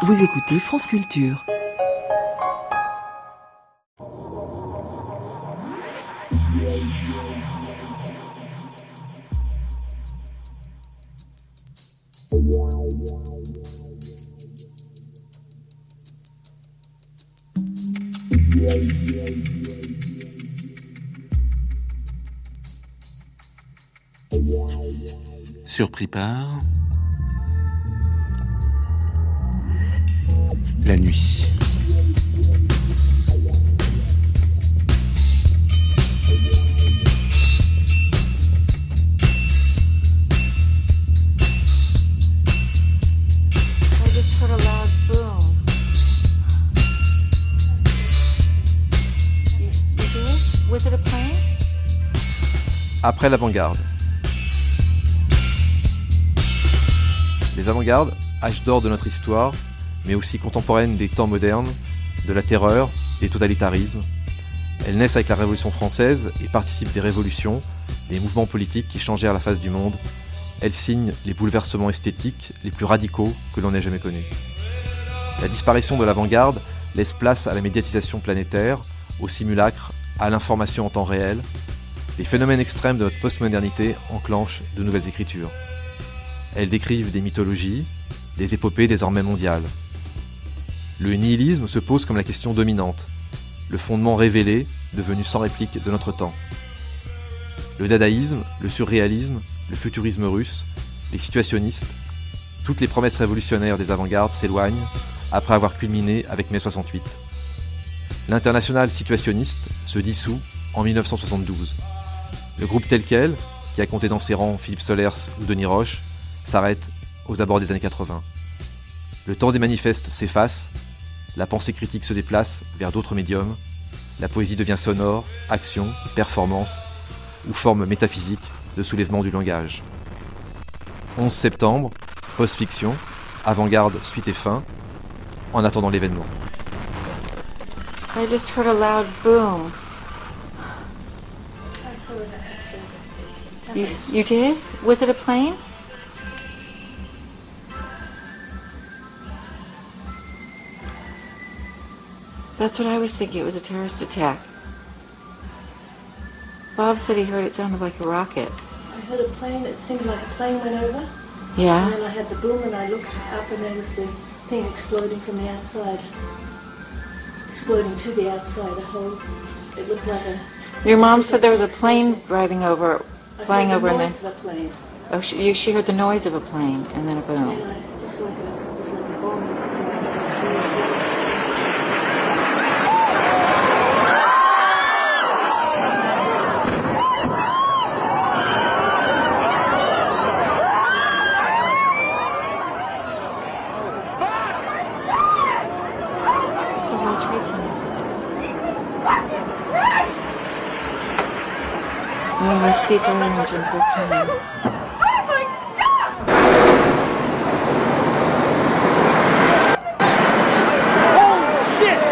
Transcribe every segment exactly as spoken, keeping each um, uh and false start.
Vous écoutez France Culture. Surpris par la nuit. Après l'avant-garde. Les avant-gardes, âge d'or de notre histoire, mais aussi contemporaines des temps modernes, de la terreur, des totalitarismes. Elles naissent avec la Révolution française et participent des révolutions, des mouvements politiques qui changèrent la face du monde. Elles signent les bouleversements esthétiques les plus radicaux que l'on ait jamais connus. La disparition de l'avant-garde laisse place à la médiatisation planétaire, au simulacre, à l'information en temps réel. Les phénomènes extrêmes de notre postmodernité enclenchent de nouvelles écritures. Elles décrivent des mythologies, des épopées désormais mondiales. Le nihilisme se pose comme la question dominante, le fondement révélé, devenu sans réplique de notre temps. Le dadaïsme, le surréalisme, le futurisme russe, les situationnistes, toutes les promesses révolutionnaires des avant-gardes s'éloignent après avoir culminé avec mai soixante-huit. L'international situationniste se dissout en dix-neuf cent soixante-douze. Le groupe tel quel, qui a compté dans ses rangs Philippe Solers ou Denis Roche, s'arrête aux abords des années quatre-vingts. Le temps des manifestes s'efface, la pensée critique se déplace vers d'autres médiums, la poésie devient sonore, action, performance, ou forme métaphysique de soulèvement du langage. onze septembre, post-fiction, avant-garde, suite et fin, en attendant l'événement. I just heard a loud boom. You, you did? Was it a plane? That's what I was thinking. It was a terrorist attack. Bob said he heard it sounded like a rocket. I heard a plane. It seemed like a plane went over. Yeah? And then I had the boom and I looked up and there was the thing exploding from the outside. Exploding to the outside, a whole... It looked like a... Your mom said there was a plane driving over, flying over, and then... I heard the noise of a plane. Oh, she, you, she heard the noise of a plane, and then a boom. And I, just like a... It was like a bomb. Oh, I see fire engines are coming. Oh my God! Oh shit!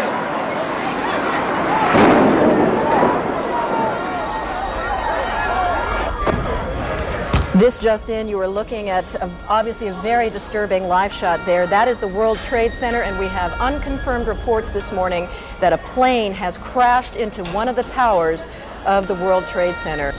This just in, you are looking at a, obviously a very disturbing live shot there. That is the World Trade Center, and we have unconfirmed reports this morning that a plane has crashed into one of the towers of the World Trade Center.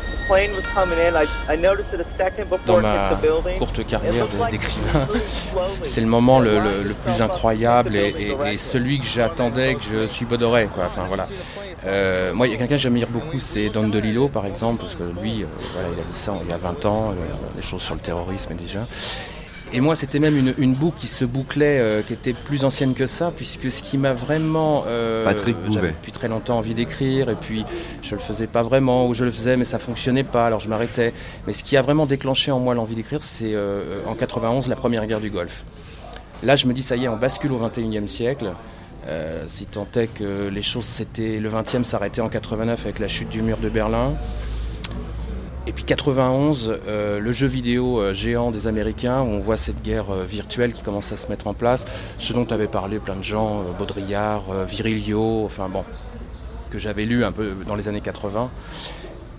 Dans ma courte carrière d'écrivain, c'est le moment le, le, le plus incroyable et, et, et celui que j'attendais, que je subodourais, quoi. Enfin voilà. Euh, moi, il y a quelqu'un que j'admire beaucoup, c'est Don DeLillo, par exemple, parce que lui, euh, voilà, il a dit ça il y a vingt ans, euh, des choses sur le terrorisme déjà. Et moi, c'était même une, une boucle qui se bouclait, euh, qui était plus ancienne que ça, puisque ce qui m'a vraiment... Euh, Patrick Bouvet. J'avais depuis très longtemps envie d'écrire, et puis je le faisais pas vraiment, ou je le faisais, mais ça fonctionnait pas, alors je m'arrêtais. Mais ce qui a vraiment déclenché en moi l'envie d'écrire, c'est euh, en quatre-vingt-onze, la première guerre du Golfe. Là, je me dis, ça y est, on bascule au vingt et unième siècle. Euh, si tant est que les choses, c'était... Le vingtième s'arrêtait en quatre-vingt-neuf avec la chute du mur de Berlin. Et puis quatre-vingt-onze, euh, le jeu vidéo euh, géant des Américains, où on voit cette guerre euh, virtuelle qui commence à se mettre en place, ce dont avaient parlé plein de gens, euh, Baudrillard, euh, Virilio, enfin bon, que j'avais lu un peu dans les années quatre-vingts.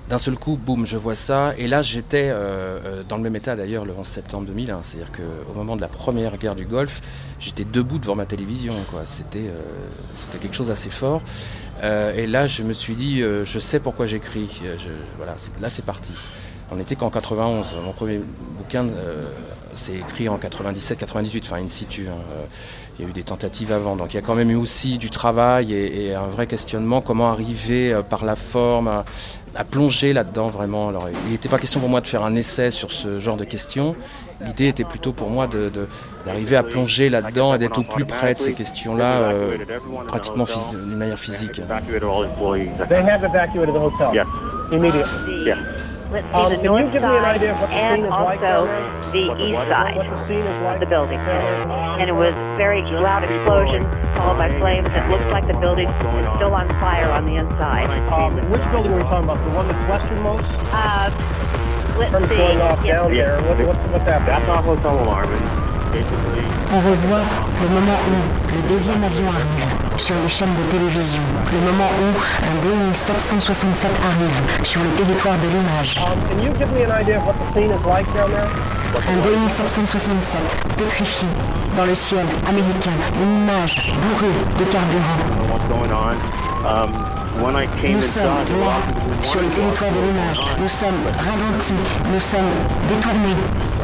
d'un seul coup, boum, je vois ça. Et là, j'étais euh, dans le même état d'ailleurs le onze septembre deux mille un. C'est-à-dire qu'au moment de la première guerre du Golfe, j'étais debout devant ma télévision, quoi. C'était, euh, c'était quelque chose d'assez fort. Euh, et là, je me suis dit, euh, je sais pourquoi j'écris. Je, voilà, c'est, là, c'est parti. On n'était qu'en quatre-vingt-onze. Mon premier bouquin, euh, c'est écrit en quatre-vingt-dix-sept quatre-vingt-dix-huit, enfin in situ. Hein. Il y a eu des tentatives avant. Donc il y a quand même eu aussi du travail et, et un vrai questionnement. Comment arriver euh, par la forme à, à plonger là-dedans vraiment. Alors il n'était pas question pour moi de faire un essai sur ce genre de questions. L'idée était plutôt pour moi de, de, d'arriver à plonger là-dedans et d'être au plus près de ces questions-là, euh, pratiquement phys- d'une manière physique. They have evacuated the hotel. Yes. Immediately. Yes. Let's Um, see the can you north give me an side idea of what the and scene is like also down there? the What the east what- side what the scene is like of the building. down And it was very loud explosions followed by flames. It looked like the building was still on fire on the inside. Um, which building are we talking about? The one that's westernmost? Uh, let's From see. going off Yeah. down there. What, what, what's that? That's our hotel alarm. And basically, On revoit le moment où le deuxième avion arrive sur les chaînes de télévision, le moment où un Boeing sept cent soixante-sept arrive sur le territoire de l'image. Um, can you give me an idea of what the scene is like down there? Un Boeing sept cent soixante-sept pétrifié dans le ciel américain, une image bourrée de carburant. what's going on? Um, when I came Nous sommes inside, the là, rocket was sur le territoire de l'image, nous sommes ralentis, nous sommes détournés.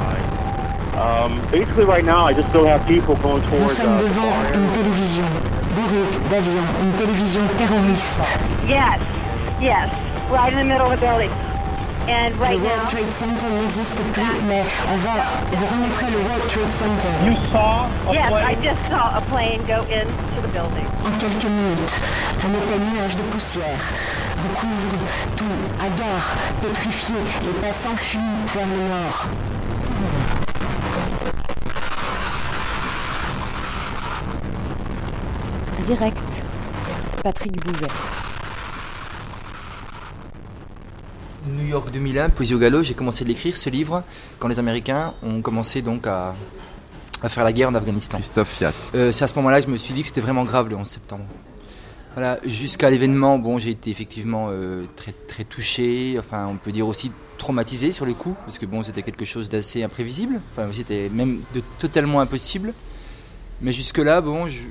Um, basically, right now, I just still have people going Nous towards sommes uh, the devant fire. une télévision bourrée d'avions, une télévision terroriste. Yes, yes, right in the middle of the building. And Le right World now, Trade Center n'existe plus, mais on va vous remontrer le World Trade Center. You saw a yes, I plane? just saw a plane go into the building. En quelques minutes, un épais nuage de poussière recouvre tout, hagard, pétrifié, les passants fuient vers le nord. Direct, Patrick Bouvet. New York deux mille un, Poésie au galop, j'ai commencé de l'écrire ce livre quand les Américains ont commencé donc à, à faire la guerre en Afghanistan. Christophe Fiat. Euh, c'est à ce moment-là que je me suis dit que c'était vraiment grave le onze septembre. Voilà, jusqu'à l'événement, bon, j'ai été effectivement euh, très très touché, enfin on peut dire aussi traumatisé sur le coup, parce que bon, c'était quelque chose d'assez imprévisible, enfin c'était même de totalement impossible. Mais jusque-là, bon, je...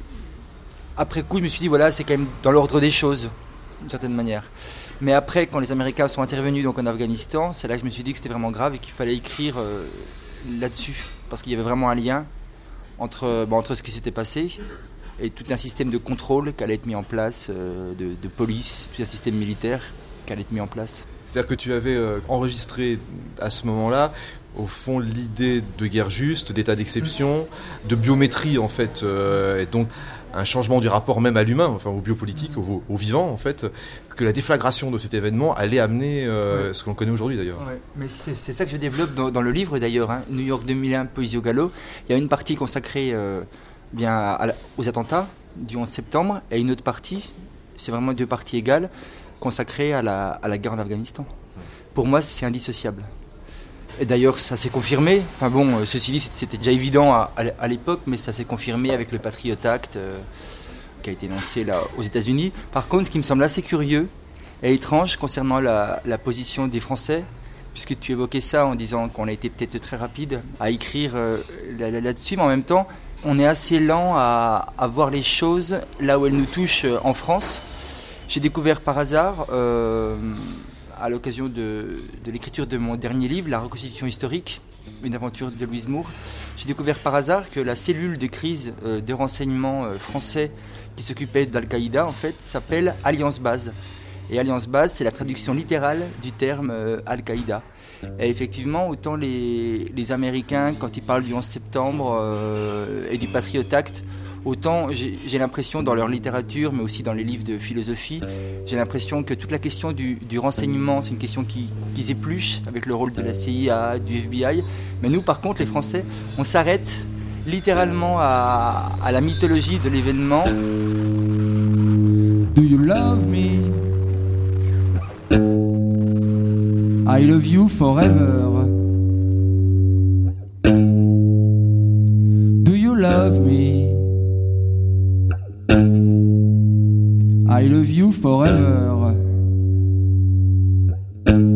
après coup, je me suis dit voilà, c'est quand même dans l'ordre des choses, d'une certaine manière. Mais après, quand les Américains sont intervenus donc en Afghanistan, c'est là que je me suis dit que c'était vraiment grave et qu'il fallait écrire euh, là-dessus, parce qu'il y avait vraiment un lien entre, bon, entre ce qui s'était passé et tout un système de contrôle qui allait être mis en place, euh, de, de police, tout un système militaire qui allait être mis en place. C'est-à-dire que tu avais euh, enregistré à ce moment-là, au fond, l'idée de guerre juste, d'état d'exception, de biométrie en fait, euh, et donc un changement du rapport même à l'humain, enfin au biopolitique, au, au vivant en fait, que la déflagration de cet événement allait amener euh, ce qu'on connaît aujourd'hui d'ailleurs. Ouais, mais c'est, c'est ça que je développe dans, dans le livre d'ailleurs, hein, New York deux mille un, Poésie au galop. Il y a une partie consacrée euh, bien à, à, aux attentats du onze septembre et une autre partie, c'est vraiment deux parties égales, consacrée à la, à la guerre en Afghanistan. Pour moi, c'est indissociable. Et d'ailleurs, ça s'est confirmé. Enfin bon, ceci dit, c'était déjà évident à, à l'époque, mais ça s'est confirmé avec le Patriot Act euh, qui a été lancé là aux États-Unis. Par contre, ce qui me semble assez curieux et étrange concernant la, la position des Français, puisque tu évoquais ça en disant qu'on a été peut-être très rapide à écrire euh, là, là, là-dessus, mais en même temps, on est assez lent à, à voir les choses là où elles nous touchent euh, en France. J'ai découvert par hasard. Euh, à l'occasion de, de l'écriture de mon dernier livre, La reconstitution historique, une aventure de Louise Moore, j'ai découvert par hasard que la cellule de crise euh, de renseignement euh, français qui s'occupait d'Al-Qaïda, en fait, s'appelle Alliance Base. Et Alliance Base, c'est la traduction littérale du terme euh, Al-Qaïda. Et effectivement, autant les, les Américains, quand ils parlent du onze septembre euh, et du Patriot Act, autant j'ai, j'ai l'impression dans leur littérature, mais aussi dans les livres de philosophie, j'ai l'impression que toute la question du, du renseignement, c'est une question qui, qu'ils épluchent avec le rôle de la C I A, du F B I. Mais nous, par contre, les Français, on s'arrête littéralement à, à la mythologie de l'événement. Do you love me? I love you forever. Do you love me? I love you forever.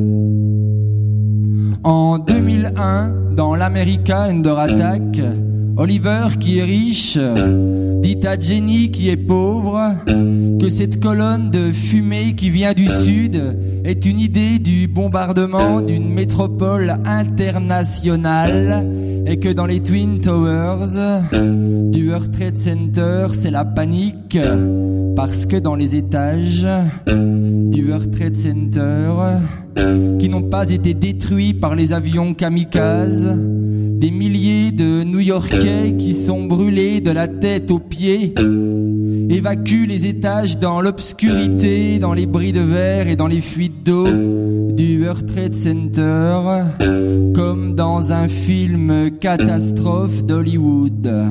un, dans l'America Under Attack, Oliver qui est riche dit à Jenny qui est pauvre que cette colonne de fumée qui vient du sud est une idée du bombardement d'une métropole internationale et que dans les Twin Towers du World Trade Center c'est la panique parce que dans les étages du World Trade Center qui n'ont pas été détruits par les avions kamikazes, des milliers de New-Yorkais qui sont brûlés de la tête aux pieds évacuent les étages dans l'obscurité, dans les bris de verre et dans les fuites d'eau du World Trade Center, comme dans un film catastrophe d'Hollywood.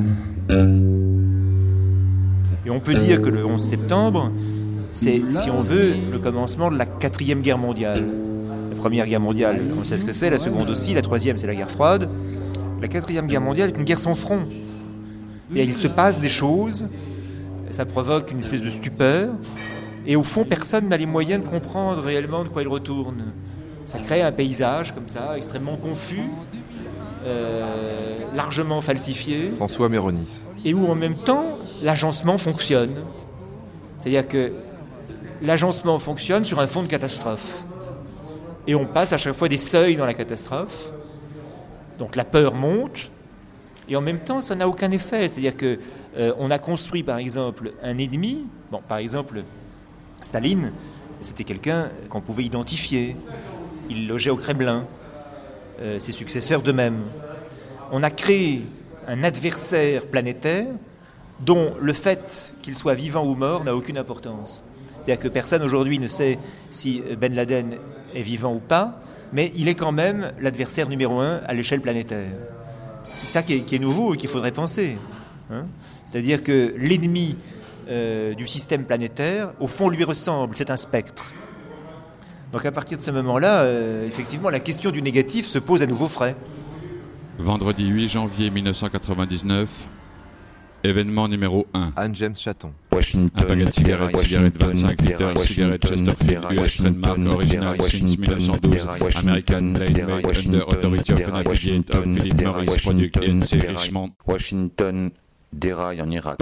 Et on peut dire que le onze septembre, c'est, si on veut, le commencement de la quatrième guerre mondiale. La première guerre mondiale, on sait ce que c'est, la seconde aussi, la troisième c'est la guerre froide. La quatrième guerre mondiale est une guerre sans front. Et il se passe des choses, ça provoque une espèce de stupeur, et au fond, personne n'a les moyens de comprendre réellement de quoi il retourne. Ça crée un paysage comme ça, extrêmement confus, euh, largement falsifié. François Méronis. Et où en même temps, l'agencement fonctionne. C'est-à-dire que l'agencement fonctionne sur un fond de catastrophe. Et on passe à chaque fois des seuils dans la catastrophe. Donc la peur monte, et en même temps, ça n'a aucun effet. C'est-à-dire qu'on euh, a construit, par exemple, un ennemi. Bon, par exemple, Staline, c'était quelqu'un qu'on pouvait identifier. Il logeait au Kremlin. Euh, ses successeurs de même. On a créé un adversaire planétaire dont le fait qu'il soit vivant ou mort n'a aucune importance. C'est-à-dire que personne aujourd'hui ne sait si Ben Laden est vivant ou pas, mais il est quand même l'adversaire numéro un à l'échelle planétaire. C'est ça qui est, qui est nouveau et qu'il faudrait penser. Hein, c'est-à-dire que l'ennemi euh, du système planétaire, au fond, lui ressemble, c'est un spectre. Donc à partir de ce moment-là, euh, effectivement, la question du négatif se pose à nouveau frais. Vendredi huit janvier mille neuf cent quatre-vingt-dix-neuf, événement numéro un. Anne James Chaton. Washington, un paquet de cigarettes, cigarettes vingt-cinq litres, cigarettes Chesterfield, U S trademark, original since mille neuf cent douze, American blade made under authority of Navigate of Philip Morris, product in C. Richmond. Washington déraille en Irak.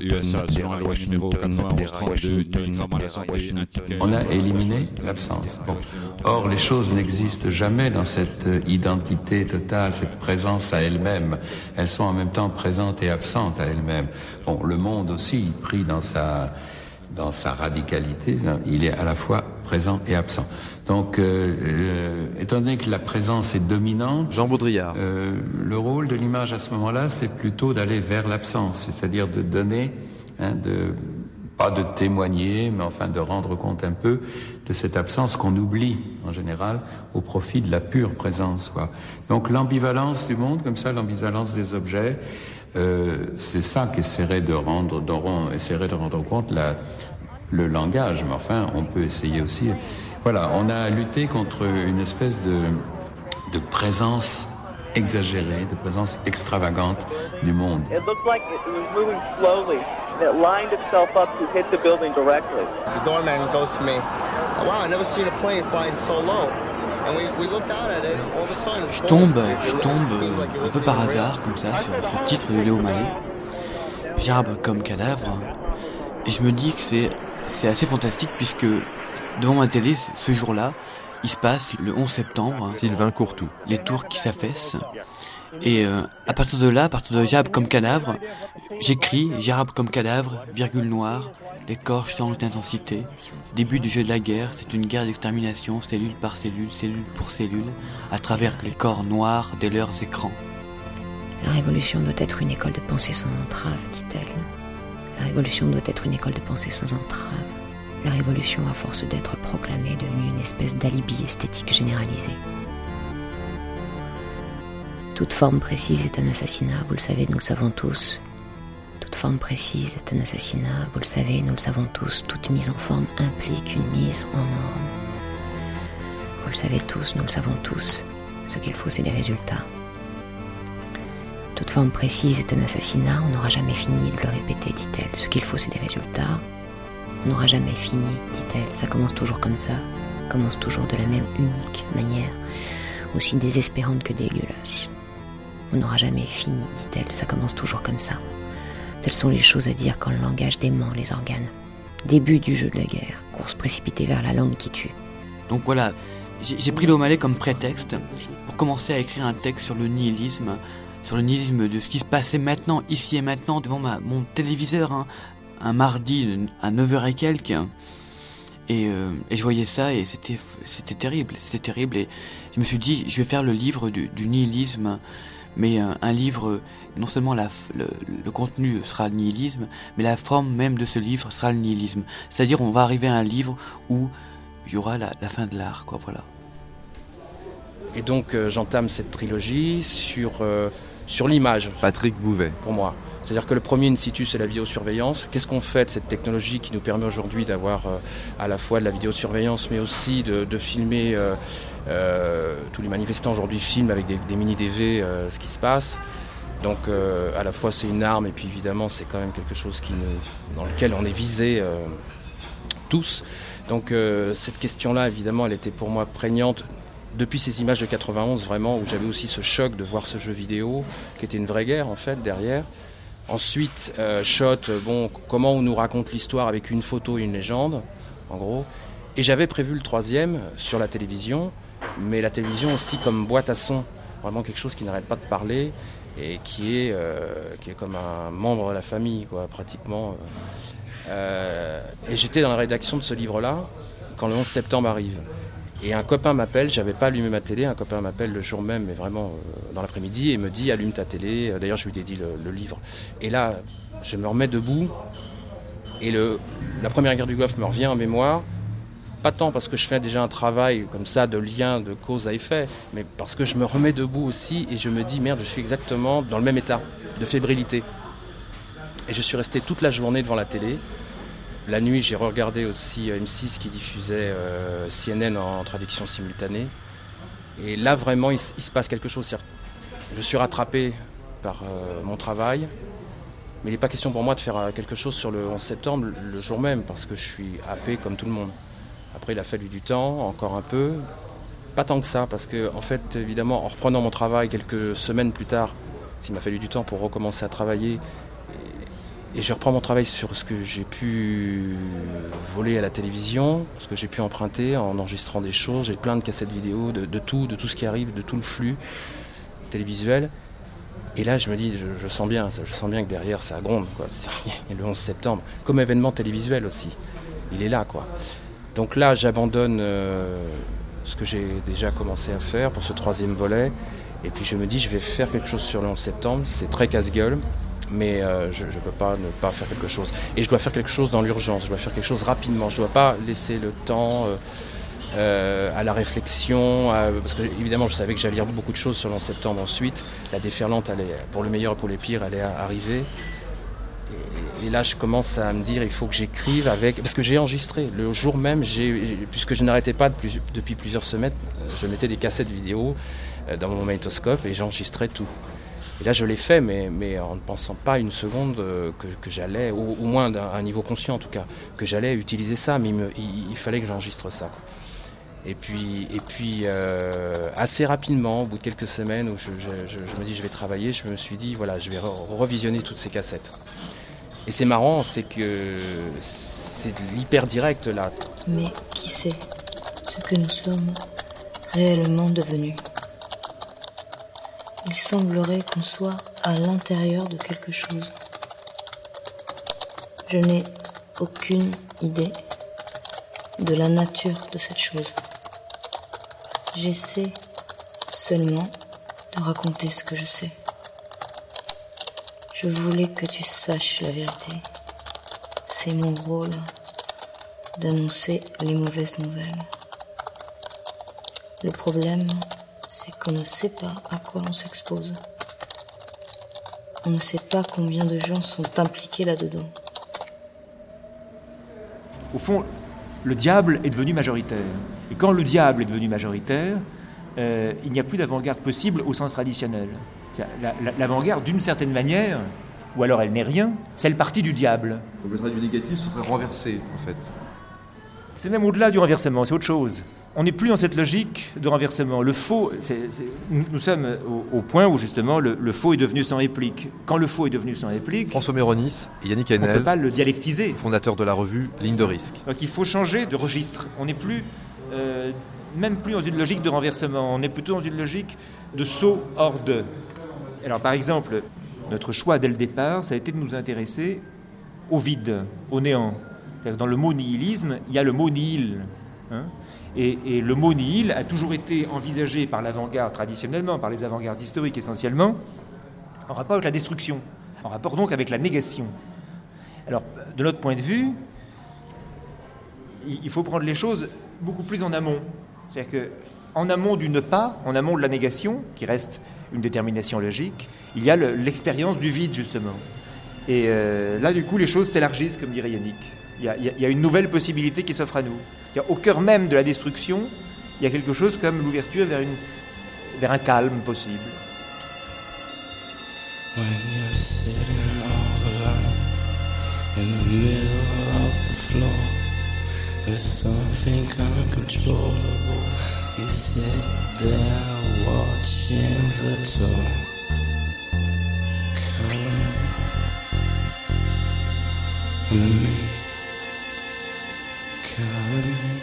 On a éliminé l'absence. Bon. Or, les choses n'existent jamais dans cette identité totale, cette présence à elle-même. Elles sont en même temps présentes et absentes à elles-mêmes. Bon, le monde aussi, pris dans sa dans sa radicalité, il est à la fois présent et absent. Donc, euh, euh, étant donné que la présence est dominante, Jean Baudrillard, euh, le rôle de l'image à ce moment-là, c'est plutôt d'aller vers l'absence, c'est-à-dire de donner, hein, de pas de témoigner, mais enfin de rendre compte un peu de cette absence qu'on oublie en général au profit de la pure présence, quoi. Donc, l'ambivalence du monde, comme ça, l'ambivalence des objets. Euh, c'est ça qu'essaierait de rendre, dont essaierait de rendre compte la, le langage. Mais enfin, on peut essayer aussi. Voilà, on a lutté contre une espèce de, de présence exagérée, de présence extravagante du monde. It looked like it was moving slowly. It lined itself up to hit the building directly. The doorman goes to me, "Wow, I've never seen a plane flying so low." Je tombe, je tombe un peu par hasard, comme ça, sur ce titre de Léo Mallet, J'arbre comme cadavre, et je me dis que c'est, c'est assez fantastique, puisque devant ma télé, ce jour-là, il se passe le onze septembre. Sylvain Courtou. Les tours qui s'affaissent. Et euh, à partir de là, à partir de J'arbre comme cadavre, j'écris J'arbre comme cadavre, virgule noire, les corps changent d'intensité. Début du jeu de la guerre, c'est une guerre d'extermination, cellule par cellule, cellule pour cellule, à travers les corps noirs de leurs écrans. La révolution doit être une école de pensée sans entrave, dit-elle. La révolution doit être une école de pensée sans entrave. La révolution, à force d'être proclamée, est devenue une espèce d'alibi esthétique généralisé. Toute forme précise est un assassinat, vous le savez, nous le savons tous. Toute forme précise est un assassinat, vous le savez, nous le savons tous. Toute mise en forme implique une mise en norme. Vous le savez tous, nous le savons tous. Ce qu'il faut, c'est des résultats. Toute forme précise est un assassinat, on n'aura jamais fini de le répéter, dit-elle. Ce qu'il faut, c'est des résultats. On n'aura jamais fini, dit-elle. Ça commence toujours comme ça, commence toujours de la même unique manière. aussi désespérante que dégueulasse. On n'aura jamais fini, dit-elle, ça commence toujours comme ça. Telles sont les choses à dire quand le langage dément les organes. Début du jeu de la guerre, course précipitée vers la langue qui tue. Donc voilà, j'ai, j'ai pris l'O'Malley comme prétexte pour commencer à écrire un texte sur le nihilisme, sur le nihilisme de ce qui se passait maintenant, ici et maintenant, devant ma, mon téléviseur, hein, un mardi à neuf heures et quelques. Et, euh, et je voyais ça et c'était, c'était terrible, c'était terrible. Et je me suis dit, je vais faire le livre du, du nihilisme, mais un, un livre, non seulement la, le, le contenu sera le nihilisme, mais la forme même de ce livre sera le nihilisme. C'est-à-dire, on va arriver à un livre où il y aura la, la fin de l'art, quoi, voilà. Et donc, euh, j'entame cette trilogie sur, euh, sur l'image. Patrick Bouvet. Pour moi. C'est-à-dire que le premier in situ, c'est la vidéosurveillance. Qu'est-ce qu'on fait de cette technologie qui nous permet aujourd'hui d'avoir euh, à la fois de la vidéosurveillance, mais aussi de, de filmer, euh, euh, tous les manifestants aujourd'hui filment avec des, des mini-D V euh, ce qui se passe. Donc euh, à la fois c'est une arme et puis évidemment c'est quand même quelque chose qui nous, dans lequel on est visé euh, tous. Donc euh, cette question-là, évidemment, elle était pour moi prégnante depuis ces images de quatre-vingt-onze, vraiment, où j'avais aussi ce choc de voir ce jeu vidéo, qui était une vraie guerre en fait derrière. Ensuite, euh, shot, bon, comment on nous raconte l'histoire avec une photo et une légende, en gros. Et j'avais prévu le troisième sur la télévision, mais la télévision aussi comme boîte à son, vraiment quelque chose qui n'arrête pas de parler et qui est, euh, qui est comme un membre de la famille, quoi, pratiquement. Euh, et j'étais dans la rédaction de ce livre-là quand le onze septembre arrive. Et un copain m'appelle, j'avais pas allumé ma télé, un copain m'appelle le jour même, mais vraiment euh, dans l'après-midi, et me dit allume ta télé. D'ailleurs, je lui dédie le, le livre. Et là, je me remets debout, et le, la première guerre du Golfe me revient en mémoire. Pas tant parce que je fais déjà un travail comme ça de lien, de cause à effet, mais parce que je me remets debout aussi, et je me dis merde, je suis exactement dans le même état de fébrilité. Et je suis resté toute la journée devant la télé. La nuit, j'ai regardé aussi M six qui diffusait euh, C N N en traduction simultanée. Et là, vraiment, il, il se passe quelque chose. C'est-à-dire, je suis rattrapé par euh, mon travail, mais il n'est pas question pour moi de faire quelque chose sur le onze septembre le jour même, parce que je suis happé comme tout le monde. Après, il a fallu du temps, encore un peu. Pas tant que ça, parce que, en fait, évidemment, en reprenant mon travail quelques semaines plus tard, il m'a fallu du temps pour recommencer à travailler. Et je reprends mon travail sur ce que j'ai pu voler à la télévision, ce que j'ai pu emprunter en enregistrant des choses. J'ai plein de cassettes vidéo, de, de tout, de tout ce qui arrive, de tout le flux télévisuel. Et là, je me dis, je, je sens bien, je sens bien que derrière, ça gronde, quoi. Il y a le onze septembre, comme événement télévisuel aussi. Il est là, quoi. Donc là, j'abandonne euh, ce que j'ai déjà commencé à faire pour ce troisième volet. Et puis je me dis, je vais faire quelque chose sur le onze septembre. C'est très casse-gueule. Mais euh, je ne peux pas ne pas faire quelque chose. Et je dois faire quelque chose dans l'urgence, je dois faire quelque chose rapidement. Je ne dois pas laisser le temps euh, euh, à la réflexion, à, parce que évidemment je savais que j'allais lire beaucoup de choses sur le onze septembre ensuite. La déferlante, elle est, pour le meilleur et pour le pire, elle est arrivée. Et, et là je commence à me dire, il faut que j'écrive avec... Parce que j'ai enregistré, le jour même, j'ai, puisque je n'arrêtais pas de plus, depuis plusieurs semaines, je mettais des cassettes vidéo euh, dans mon magnétoscope et j'enregistrais tout. Et là, je l'ai fait, mais, mais en ne pensant pas une seconde que, que j'allais, au, au moins à un niveau conscient en tout cas, que j'allais utiliser ça, mais il, me, il, il fallait que j'enregistre ça, quoi. Et puis, et puis euh, assez rapidement, au bout de quelques semaines où je, je, je, je me dis je vais travailler, je me suis dit voilà, je vais re- revisionner toutes ces cassettes. Et c'est marrant, c'est que c'est de l'hyper direct là. Mais qui sait ce que nous sommes réellement devenus ? Il semblerait qu'on soit à l'intérieur de quelque chose. Je n'ai aucune idée de la nature de cette chose. J'essaie seulement de raconter ce que je sais. Je voulais que tu saches la vérité. C'est mon rôle d'annoncer les mauvaises nouvelles. Le problème, c'est qu'on ne sait pas à quoi on s'expose. On ne sait pas combien de gens sont impliqués là-dedans. Au fond, le diable est devenu majoritaire. Et quand le diable est devenu majoritaire, euh, il n'y a plus d'avant-garde possible au sens traditionnel. La, la, l'avant-garde, d'une certaine manière, ou alors elle n'est rien, c'est le parti du diable. Donc le trait du négatif serait renversé, en fait. C'est même au-delà du renversement, c'est autre chose. on n'est plus dans cette logique de renversement. Le faux, c'est, c'est, nous, nous sommes au, au point où justement le, le faux est devenu sans réplique. Quand le faux est devenu sans réplique, François Méronis et Yannick on Haenel, ne peut pas le dialectiser. fondateur de la revue Ligne de risque. Donc il faut changer de registre. On n'est plus, euh, même plus dans une logique de renversement. On est plutôt dans une logique de saut hors de. Alors par exemple, notre choix dès le départ, ça a été de nous intéresser au vide, au néant. C'est-à-dire que dans le mot nihilisme, il y a le mot nihil. Hein. Et, et le mot nihil a toujours été envisagé par l'avant-garde traditionnellement, par les avant-gardes historiques essentiellement, en rapport avec la destruction, en rapport donc avec la négation. Alors, de notre point de vue, il faut prendre les choses beaucoup plus en amont. C'est-à-dire qu'en amont du ne pas, en amont de la négation, qui reste une détermination logique, il y a le, l'expérience du vide, justement. Et euh, là, du coup, les choses s'élargissent, comme dirait Yannick. Il y a, il y a une nouvelle possibilité qui s'offre à nous. C'est-à-dire, au cœur même de la destruction, il y a quelque chose comme l'ouverture vers, une, vers un calme possible. When you're sitting all alone in the middle of the floor, there's something uncontrollable. You sit there watching the door. Color me, color me, color me.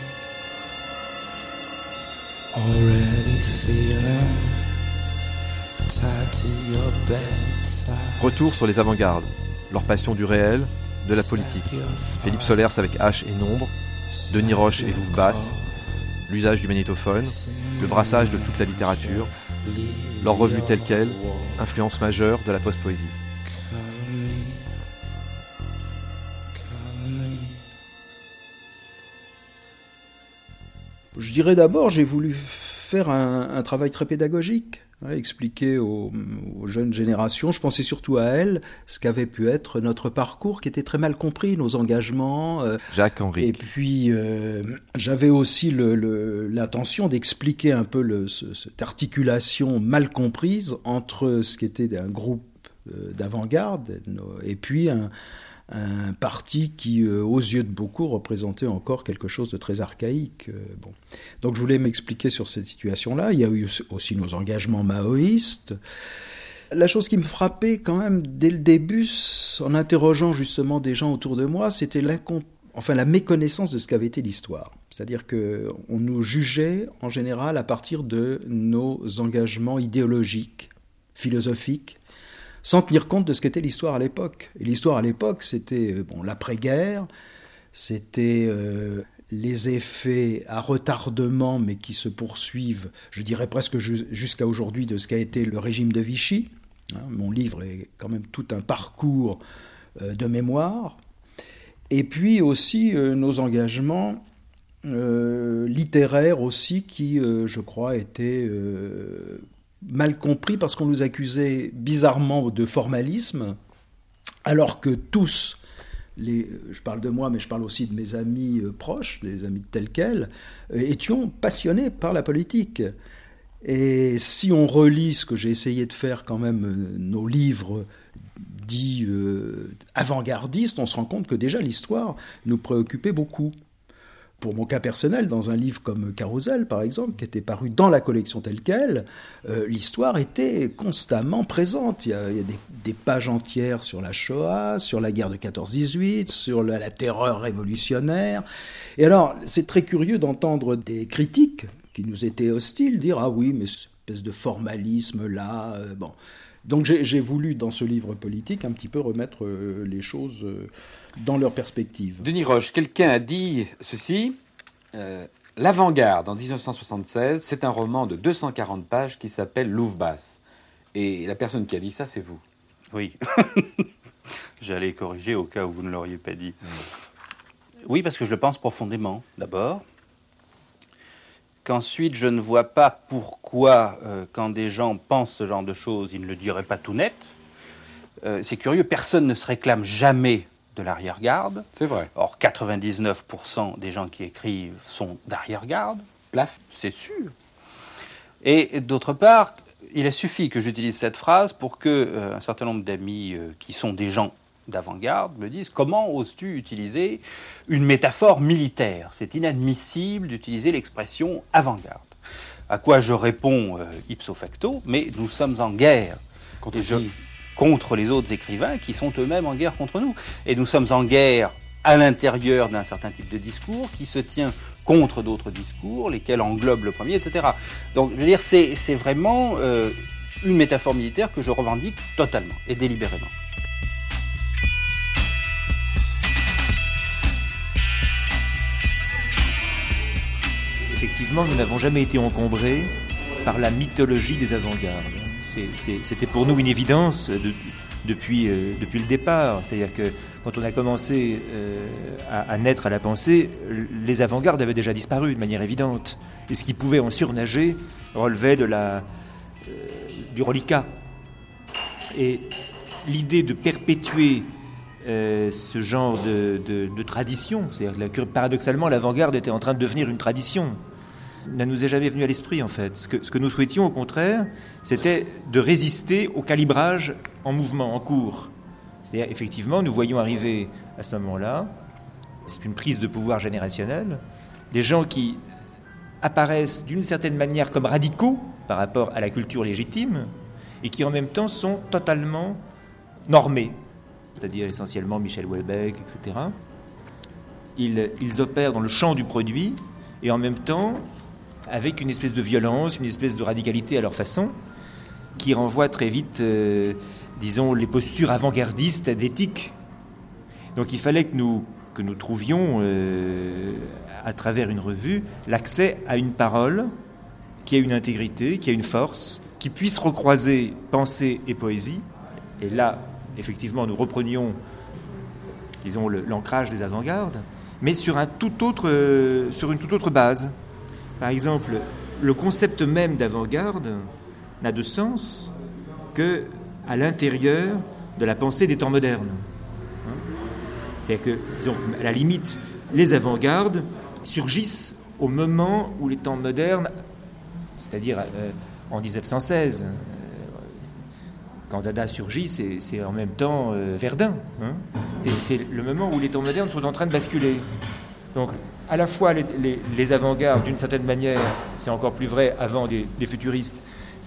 Already feeling tied to your bedside. Retour sur les avant-gardes, leur passion du réel, de la politique. Philippe Solers avec H et Nombre, Denis Roche et Louve Basse, l'usage du magnétophone, le brassage de toute la littérature, leur revue telle quelle, influence majeure de la post-poésie. Je dirais d'abord, j'ai voulu faire un, un travail très pédagogique, hein, expliquer aux, aux jeunes générations, je pensais surtout à elles, ce qu'avait pu être notre parcours qui était très mal compris, nos engagements. Euh, Jacques Henry. Et puis, euh, j'avais aussi le, le, l'intention d'expliquer un peu le, ce, cette articulation mal comprise entre ce qui était un groupe euh, d'avant-garde et puis un... un parti qui, euh, aux yeux de beaucoup, représentait encore quelque chose de très archaïque. Euh, bon. Donc je voulais m'expliquer sur cette situation-là. Il y a eu aussi nos engagements maoïstes. La chose qui me frappait quand même dès le début, en interrogeant justement des gens autour de moi, c'était l'incom... enfin, la méconnaissance de ce qu'avait été l'histoire. C'est-à-dire qu'on nous jugeait en général à partir de nos engagements idéologiques, philosophiques, sans tenir compte de ce qu'était l'histoire à l'époque. Et l'histoire à l'époque, c'était bon, l'après-guerre, c'était euh, les effets à retardement, mais qui se poursuivent, je dirais presque ju- jusqu'à aujourd'hui, de ce qu'a été le régime de Vichy. Hein, mon livre est quand même tout un parcours euh, de mémoire. Et puis aussi euh, nos engagements euh, littéraires aussi, qui, euh, je crois, étaient... Euh, mal compris parce qu'on nous accusait bizarrement de formalisme, alors que tous, les, je parle de moi, mais je parle aussi de mes amis proches, des amis tels quels, étions passionnés par la politique. Et si on relit ce que j'ai essayé de faire quand même, nos livres dits euh, avant-gardistes, on se rend compte que déjà l'histoire nous préoccupait beaucoup. Pour mon cas personnel, dans un livre comme Carousel, par exemple, qui était paru dans la collection telle quelle, euh, l'histoire était constamment présente. Il y a, il y a des, des pages entières sur la Shoah, sur la guerre de quatorze dix-huit, sur la, la terreur révolutionnaire. Et alors, c'est très curieux d'entendre des critiques qui nous étaient hostiles dire « Ah oui, mais cette espèce de formalisme-là... Euh, » bon. Donc j'ai, j'ai voulu, dans ce livre politique, un petit peu remettre euh, les choses euh, dans leur perspective. Denis Roche, quelqu'un a dit ceci, euh, L'Avant-garde, en dix-neuf cent soixante-seize, c'est un roman de deux cent quarante pages qui s'appelle Louve Basse. Et la personne qui a dit ça, c'est vous. Oui. J'allais corriger au cas où vous ne l'auriez pas dit. Mmh. Oui, parce que je le pense profondément, d'abord. Qu'ensuite, je ne vois pas pourquoi, euh, quand des gens pensent ce genre de choses, ils ne le diraient pas tout net. Euh, c'est curieux, personne ne se réclame jamais de l'arrière-garde. C'est vrai. Or, quatre-vingt-dix-neuf pour cent des gens qui écrivent sont d'arrière-garde. Plaf, c'est sûr. Et d'autre part, il a suffi que j'utilise cette phrase pour que euh, un certain nombre d'amis euh, qui sont des gens d'avant-garde me disent « Comment oses-tu utiliser une métaphore militaire ? C'est inadmissible d'utiliser l'expression avant-garde. » À quoi je réponds euh, ipso facto « Mais nous sommes en guerre. » Contre, je, contre les autres écrivains qui sont eux-mêmes en guerre contre nous. Et nous sommes en guerre à l'intérieur d'un certain type de discours qui se tient contre d'autres discours, lesquels englobent le premier, et cetera. Donc, je veux dire, c'est, c'est vraiment euh, une métaphore militaire que je revendique totalement et délibérément. Effectivement, nous n'avons jamais été encombrés par la mythologie des avant-gardes. C'est, c'est, c'était pour nous une évidence de, depuis, euh, depuis le départ. C'est-à-dire que quand on a commencé euh, à, à naître à la pensée, les avant-gardes avaient déjà disparu de manière évidente. Et ce qui pouvait en surnager relevait de la, euh, du reliquat. Et l'idée de perpétuer euh, ce genre de, de, de tradition, c'est-à-dire que paradoxalement l'avant-garde était en train de devenir une tradition, ne nous est jamais venu à l'esprit en fait. Ce que, ce que nous souhaitions au contraire, c'était de résister au calibrage en mouvement, en cours. C'est-à-dire effectivement, nous voyons arriver à ce moment-là, c'est une prise de pouvoir générationnelle, des gens qui apparaissent d'une certaine manière comme radicaux par rapport à la culture légitime et qui en même temps sont totalement normés, c'est-à-dire essentiellement Michel Houellebecq, et cetera. Ils, ils opèrent dans le champ du produit et en même temps avec une espèce de violence, une espèce de radicalité à leur façon, qui renvoie très vite, euh, disons, les postures avant-gardistes d'éthique. Donc il fallait que nous, que nous trouvions, euh, à travers une revue, l'accès à une parole qui a une intégrité, qui a une force, qui puisse recroiser pensée et poésie. Et là, effectivement, nous reprenions, disons, le, l'ancrage des avant-gardes, mais sur, un tout autre, euh, sur une toute autre base. Par exemple, le concept même d'avant-garde n'a de sens que à l'intérieur de la pensée des temps modernes. Hein ? C'est-à-dire que, disons, à la limite, les avant-gardes surgissent au moment où les temps modernes, c'est-à-dire euh, en dix-neuf cent seize, euh, quand Dada surgit, c'est, c'est en même temps euh, Verdun. Hein ? c'est, c'est le moment où les temps modernes sont en train de basculer. Donc, à la fois les, les, les avant-gardes, d'une certaine manière, c'est encore plus vrai avant des, des futuristes,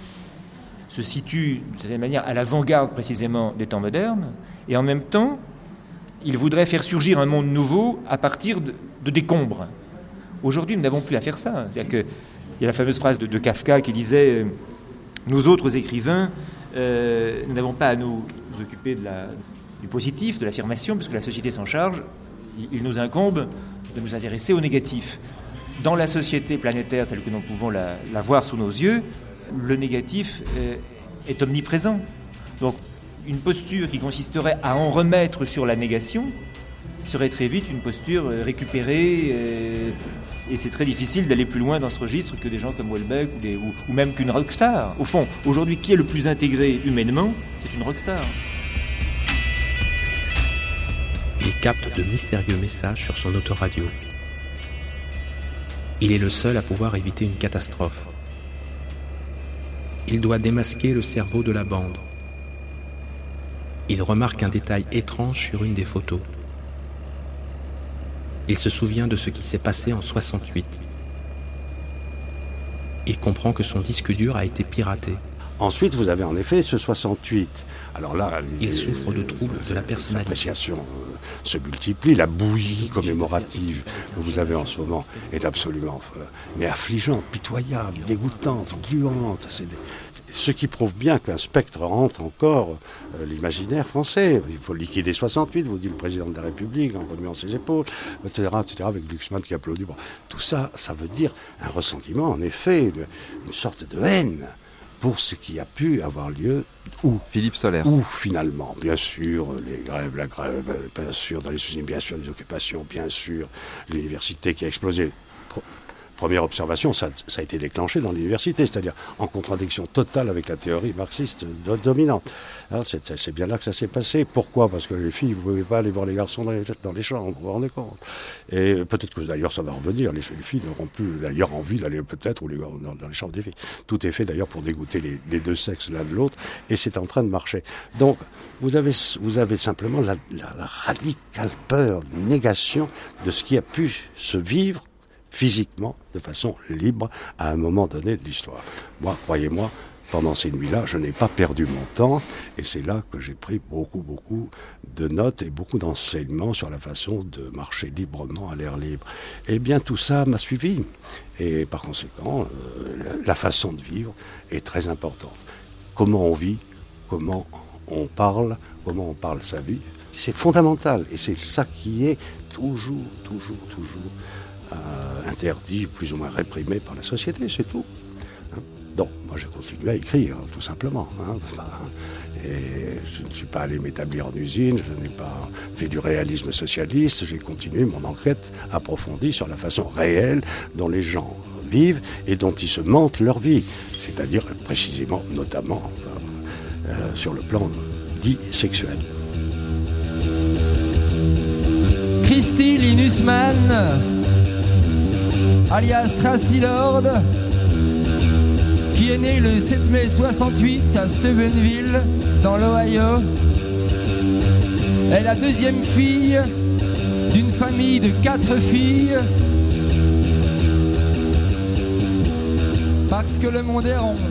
se situent d'une certaine manière à l'avant-garde précisément des temps modernes, et en même temps, ils voudraient faire surgir un monde nouveau à partir de, de décombres. Aujourd'hui, nous n'avons plus à faire ça. C'est-à-dire qu'il y a la fameuse phrase de, de Kafka qui disait « Nous autres écrivains, euh, nous n'avons pas à nous occuper de la, du positif, de l'affirmation, parce que la société s'en charge. Il, il nous incombe de nous intéresser au négatif. Dans la société planétaire telle que nous pouvons la, la voir sous nos yeux, le négatif euh, est omniprésent. Donc, une posture qui consisterait à en remettre sur la négation serait très vite une posture euh, récupérée, euh, et c'est très difficile d'aller plus loin dans ce registre que des gens comme Houellebecq ou, des, ou, ou même qu'une rockstar. Au fond, aujourd'hui, qui est le plus intégré humainement ? C'est une rockstar. Il capte de mystérieux messages sur son autoradio. Il est le seul à pouvoir éviter une catastrophe. Il doit démasquer le cerveau de la bande. Il remarque un détail étrange sur une des photos. Il se souvient de ce qui s'est passé en soixante-huit. Il comprend que son disque dur a été piraté. Ensuite, vous avez en effet ce soixante-huit. Alors là, il les, souffre de troubles de la personnalité. L'appréciation euh, se multiplie. La bouillie commémorative que vous avez en ce moment est absolument euh, mais affligeante, pitoyable, dégoûtante, gluante. C'est des... Ce qui prouve bien qu'un spectre hante encore euh, l'imaginaire français. Il faut liquider soixante-huit, vous dit le président de la République en remuant ses épaules, et cetera, et cetera, avec Glucksmann qui applaudit. Bon, tout ça, ça veut dire un ressentiment, en effet, une, une sorte de haine pour ce qui a pu avoir lieu où Philippe Solers. Où finalement, bien sûr, les grèves, la grève, bien sûr, dans les soucis, bien sûr, les occupations, bien sûr, l'université qui a explosé. Pro- première observation, ça, ça a été déclenché dans l'université, c'est-à-dire en contradiction totale avec la théorie marxiste dominante. Alors, c'est, c'est bien là que ça s'est passé. Pourquoi ? Parce que les filles, vous ne pouvez pas aller voir les garçons dans les, dans les chambres, vous vous rendez compte ? Et peut-être que d'ailleurs ça va revenir, les, les filles n'auront plus d'ailleurs envie d'aller peut-être ou les, dans, dans les chambres des filles. Tout est fait d'ailleurs pour dégoûter les, les deux sexes l'un de l'autre, et c'est en train de marcher. Donc, vous avez, vous avez simplement la, la, la radicale peur, négation de ce qui a pu se vivre physiquement, de façon libre, à un moment donné de l'histoire. Moi, croyez-moi, pendant ces nuits-là, je n'ai pas perdu mon temps, et c'est là que j'ai pris beaucoup, beaucoup de notes et beaucoup d'enseignements sur la façon de marcher librement à l'air libre. Et bien, tout ça m'a suivi, et par conséquent, euh, la façon de vivre est très importante. Comment on vit, comment on parle, comment on parle sa vie, c'est fondamental, et c'est ça qui est toujours, toujours, toujours euh, interdit, plus ou moins réprimé par la société, c'est tout. Hein. Donc, moi j'ai continué à écrire, tout simplement. Hein. Et je ne suis pas allé m'établir en usine, je n'ai pas fait du réalisme socialiste, j'ai continué mon enquête approfondie sur la façon réelle dont les gens vivent et dont ils se mentent leur vie, c'est-à-dire précisément, notamment, euh, sur le plan dit sexuel. Christy Linusman, alias Tracy Lord, qui est née le sept mai soixante-huit à Steubenville, dans l'Ohio, est la deuxième fille d'une famille de quatre filles, parce que le monde est rond.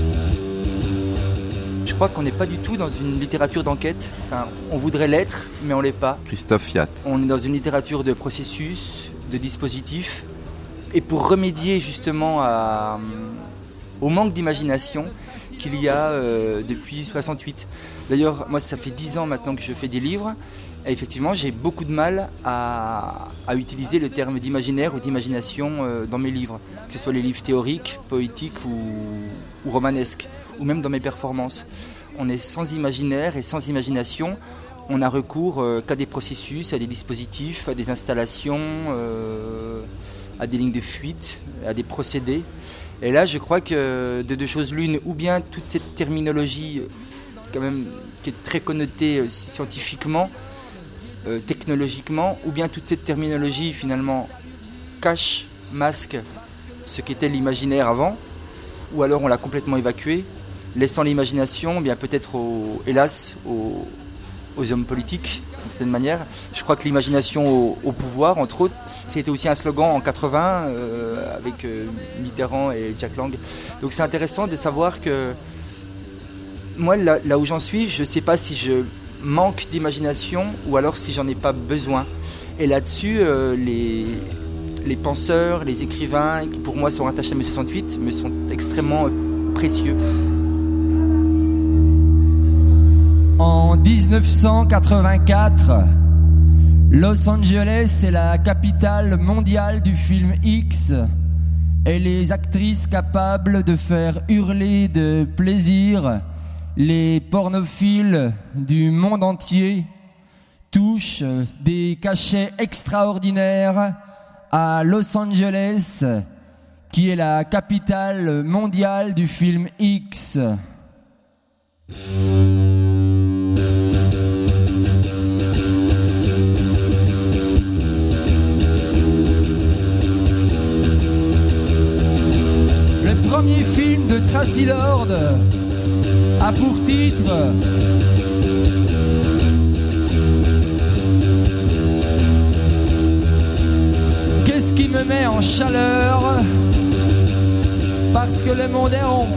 Je crois qu'on n'est pas du tout dans une littérature d'enquête. Enfin, on voudrait l'être, mais on ne l'est pas. Christophe Fiat. On est dans une littérature de processus, de dispositifs. Et pour remédier justement à, au manque d'imagination qu'il y a euh, depuis soixante-huit. D'ailleurs, moi, ça fait dix ans maintenant que je fais des livres. Et effectivement, j'ai beaucoup de mal à, à utiliser le terme d'imaginaire ou d'imagination euh, dans mes livres. Que ce soit les livres théoriques, poétiques ou, ou romanesques, ou même dans mes performances. On est sans imaginaire et sans imagination. On a recours euh, qu'à des processus, à des dispositifs, à des installations, euh, à des lignes de fuite, à des procédés. Et là, je crois que de deux choses l'une, ou bien toute cette terminologie, quand même, qui est très connotée euh, scientifiquement, euh, technologiquement, ou bien toute cette terminologie, finalement, cache, masque ce qu'était l'imaginaire avant, ou alors on l'a complètement évacué, laissant l'imagination, bien peut-être, au, hélas, aux, aux hommes politiques, d'une certaine manière. Je crois que l'imagination au, au pouvoir, entre autres, c'était aussi un slogan en quatre-vingts euh, avec euh, Mitterrand et Jack Lang. Donc c'est intéressant de savoir que moi, là, là où j'en suis, je ne sais pas si je manque d'imagination ou alors si j'en ai pas besoin. Et là-dessus, euh, les, les penseurs, les écrivains qui pour moi sont rattachés à mai soixante-huit me sont extrêmement précieux. En dix-neuf cent quatre-vingt-quatre, Los Angeles est la capitale mondiale du film X et les actrices capables de faire hurler de plaisir les pornophiles du monde entier touchent des cachets extraordinaires à Los Angeles, qui est la capitale mondiale du film X. Le premier film de Tracy Lord a pour titre Qu'est-ce qui me met en chaleur? Parce que le monde est rond.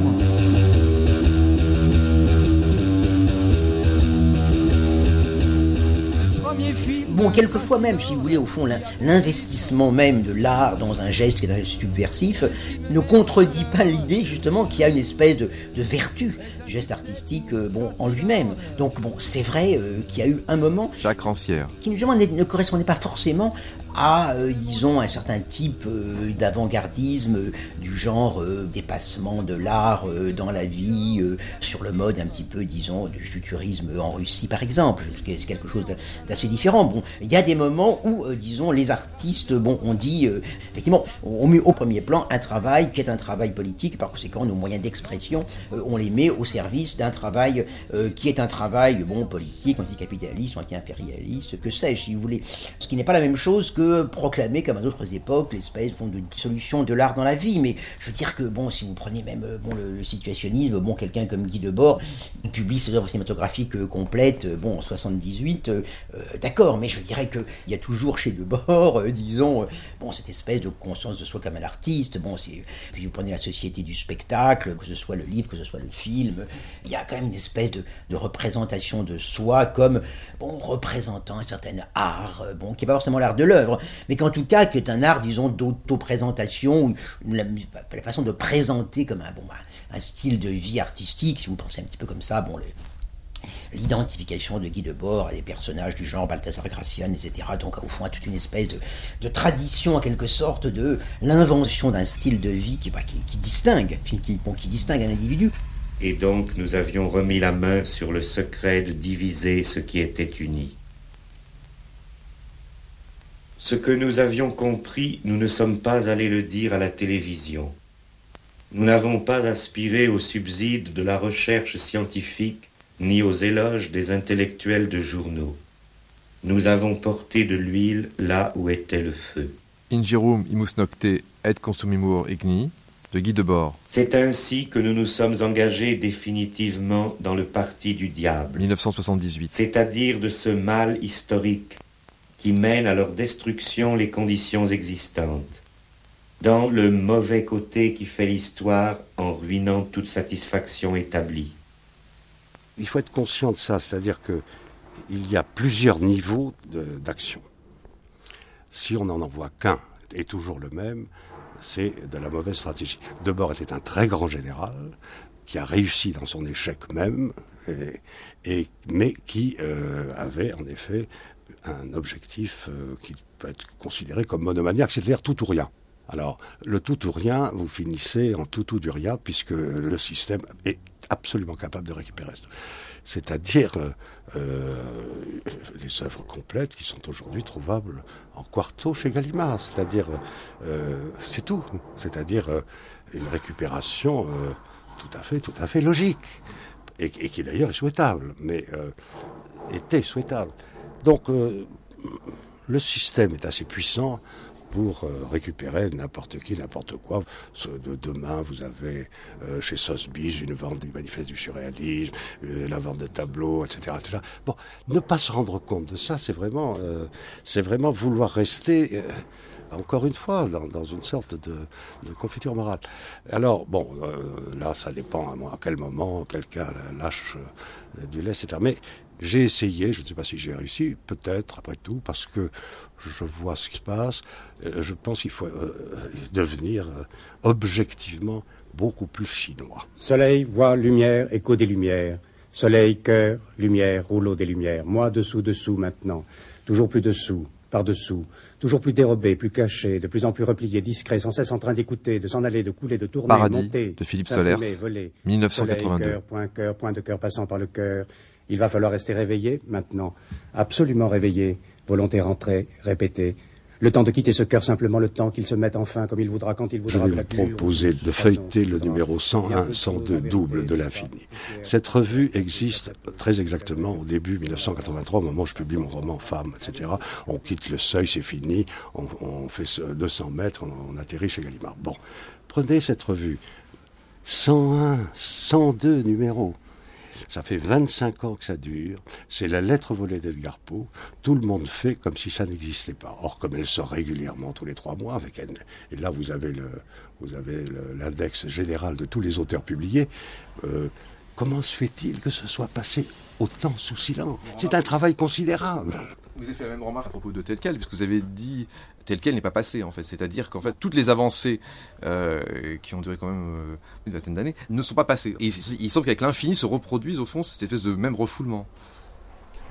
Le premier film. Bon, quelquefois même, si vous voulez, au fond, l'investissement même de l'art dans un geste qui est subversif ne contredit pas l'idée, justement, qu'il y a une espèce de, de vertu du geste artistique, euh, bon, en lui-même. Donc, bon, c'est vrai euh, qu'il y a eu un moment... Jacques Rancière. Qui, justement, ne correspondait pas forcément à, euh, disons, un certain type euh, d'avant-gardisme euh, du genre euh, dépassement de l'art euh, dans la vie, euh, sur le mode un petit peu, disons, du futurisme en Russie, par exemple. C'est quelque chose d'assez différent. Bon, il y a des moments où, euh, disons, les artistes, bon, on dit, euh, effectivement, on met au premier plan un travail qui est un travail politique, par conséquent, nos moyens d'expression, euh, on les met au service d'un travail euh, qui est un travail, bon, politique, anticapitaliste, anti-impérialiste, que sais-je, si vous voulez. Ce qui n'est pas la même chose que proclamer, comme à d'autres époques, l'espèce bon, de dissolution de l'art dans la vie. Mais je veux dire que, bon, si vous prenez même bon, le, le situationnisme, bon, quelqu'un comme Guy Debord, il publie ses œuvres cinématographiques euh, complètes, euh, bon, en soixante-dix-huit, euh, euh, d'accord, mais je dirais qu'il y a toujours chez Debord, euh, disons, euh, bon, cette espèce de conscience de soi comme un artiste. Bon, c'est, puis vous prenez la société du spectacle, que ce soit le livre, que ce soit le film, il y a quand même une espèce de, de représentation de soi comme, bon, représentant un certain art, euh, bon, qui n'est pas forcément l'art de l'œuvre, mais qu'en tout cas, qui est un art, disons, d'auto-présentation, ou la, la façon de présenter comme un, bon, un style de vie artistique, si vous pensez un petit peu comme ça, bon, le, l'identification de Guy Debord à des personnages du genre Balthazar Gracian, et cetera. Donc, au fond, à toute une espèce de, de tradition, en quelque sorte, de l'invention d'un style de vie qui, bah, qui, qui distingue, qui, bon, qui distingue un individu. Et donc, nous avions remis la main sur le secret de diviser ce qui était uni. Ce que nous avions compris, nous ne sommes pas allés le dire à la télévision. Nous n'avons pas aspiré au subside de la recherche scientifique, ni aux éloges des intellectuels de journaux. Nous avons porté de l'huile là où était le feu. Ingerum imus nocte et consumimur igni, de Guy Debord. C'est ainsi que nous nous sommes engagés définitivement dans le parti du diable. mille neuf cent soixante-dix-huit. C'est-à-dire de ce mal historique qui mène à leur destruction les conditions existantes, dans le mauvais côté qui fait l'histoire en ruinant toute satisfaction établie. Il faut être conscient de ça, c'est-à-dire qu'il y a plusieurs niveaux de, d'action. Si on n'en envoie qu'un, et toujours le même, c'est de la mauvaise stratégie. Debord était un très grand général, qui a réussi dans son échec même, et, et, mais qui euh, avait en effet un objectif euh, qui peut être considéré comme monomaniaque, c'est-à-dire tout ou rien. Alors, le tout ou rien, vous finissez en tout ou du rien, puisque le système est absolument capable de récupérer. C'est-à-dire euh, euh, les œuvres complètes qui sont aujourd'hui trouvables en quarto chez Gallimard. C'est-à-dire, euh, c'est tout. C'est-à-dire euh, une récupération euh, tout à fait, tout à fait logique, et, et qui d'ailleurs est souhaitable, mais euh, était souhaitable. Donc, euh, le système est assez puissant pour euh, récupérer n'importe qui, n'importe quoi. De, demain, vous avez euh, chez Sotheby's une vente du manifeste du surréalisme, euh, la vente de tableaux, et cetera, et cetera. Bon, ne pas se rendre compte de ça, c'est vraiment, euh, c'est vraiment vouloir rester, euh, encore une fois, dans, dans une sorte de, de confiture morale. Alors, bon, euh, là, ça dépend à, à quel moment quelqu'un lâche euh, du lait, et cetera. Mais j'ai essayé, je ne sais pas si j'ai réussi, peut-être, après tout, parce que je vois ce qui se passe. Je pense qu'il faut euh, devenir euh, objectivement beaucoup plus chinois. Soleil, voix, lumière, écho des lumières. Soleil, cœur, lumière, rouleau des lumières. Moi, dessous, dessous, maintenant. Toujours plus dessous, par-dessous. Toujours plus dérobé, plus caché, de plus en plus replié, discret, sans cesse en train d'écouter, de s'en aller, de couler, de tourner, Paradis, monter. De Philippe Solers, voler. mille neuf cent quatre-vingt-deux. Soleil, cœur, point, cœur, point de cœur passant par le cœur. Il va falloir rester réveillé maintenant, absolument réveillé, volonté rentrée, répétée. Le temps de quitter ce cœur, simplement le temps qu'il se mette enfin comme il voudra, quand il voudra. Je vais vous proposer de feuilleter le numéro cent un, cent deux, double de l'Infini. Cette revue existe très exactement au début mille neuf cent quatre-vingt-trois, au moment où je publie mon roman Femme, et cetera. On quitte le seuil, c'est fini, on, on fait deux cents mètres, on, on atterrit chez Gallimard. Bon, prenez cette revue, cent un, cent deux numéros. Ça fait vingt-cinq ans que ça dure. C'est la lettre volée d'Edgar Poe. Tout le monde fait comme si ça n'existait pas. Or, comme elle sort régulièrement tous les trois mois, avec elle, et là vous avez le, vous avez le, l'index général de tous les auteurs publiés. Euh, comment se fait-il que ce soit passé autant sous silence ? C'est un travail considérable. Vous avez fait la même remarque à propos de tel quel, puisque vous avez dit tel quel n'est pas passé, en fait. C'est-à-dire qu'en fait, toutes les avancées euh, qui ont duré quand même euh, une vingtaine d'années ne sont pas passées. Et il, il semble qu'avec l'infini se reproduise, au fond, cette espèce de même refoulement.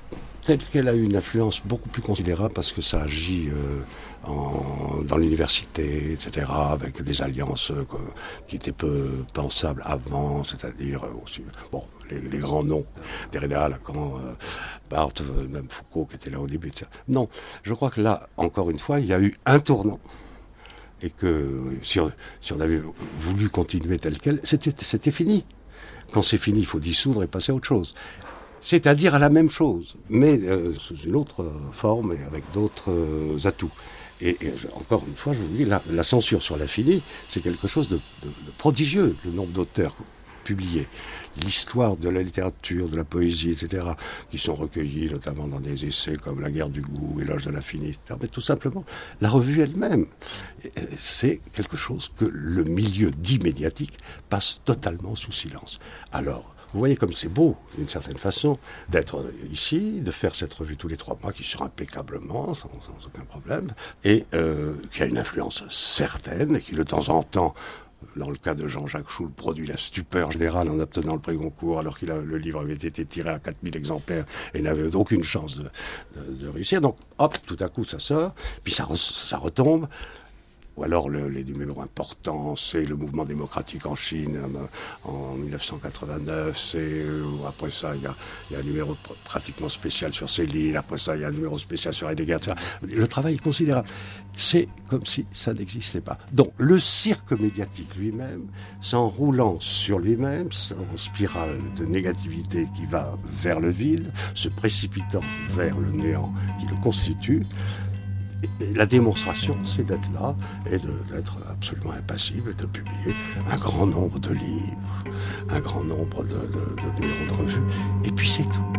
telle qu'elle a eu une influence beaucoup plus considérable parce que ça agit euh, en, dans l'université, et cetera, avec des alliances euh, qui étaient peu pensables avant, c'est-à-dire euh, aussi, bon, les, les grands noms, Derrida, Lacan, euh, Barthes, euh, même Foucault qui était là au début. Et cetera. Non, je crois que là, encore une fois, il y a eu un tournant et que si on, si on avait voulu continuer tel quel, c'était, c'était fini. Quand c'est fini, il faut dissoudre et passer à autre chose. C'est-à-dire à la même chose, mais euh, sous une autre euh, forme et avec d'autres euh, atouts. Et, et je, encore une fois, je vous dis, la, la censure sur l'infini, c'est quelque chose de, de, de prodigieux, le nombre d'auteurs publiés, l'histoire de la littérature, de la poésie, et cetera, qui sont recueillis notamment dans des essais comme La guerre du goût, Éloge de l'infini, et cetera. Mais tout simplement, la revue elle-même, c'est quelque chose que le milieu dit médiatique passe totalement sous silence. Alors, vous voyez comme c'est beau, d'une certaine façon, d'être ici, de faire cette revue tous les trois mois, qui sort impeccablement, sans, sans aucun problème, et euh, qui a une influence certaine, et qui de temps en temps, dans le cas de Jean-Jacques Schul, produit la stupeur générale en obtenant le prix Goncourt, alors que le livre avait été tiré à quatre mille exemplaires et n'avait aucune chance de, de, de réussir. Donc, hop, tout à coup, ça sort, puis ça, re, ça retombe. Ou alors le, les numéros importants, c'est le mouvement démocratique en Chine euh, en dix-neuf cent quatre-vingt-neuf, c'est, euh, après ça il y a, y a un numéro pr- pratiquement spécial sur Céline, après ça il y a un numéro spécial sur Heidegger, et cetera. Le travail est considérable. C'est comme si ça n'existait pas. Donc le cirque médiatique lui-même, s'enroulant sur lui-même, en spirale de négativité qui va vers le vide, se précipitant vers le néant qui le constitue, et la démonstration, c'est d'être là et de, d'être absolument impassible et de publier un grand nombre de livres, un grand nombre de, de, de numéros de revues, et puis c'est tout.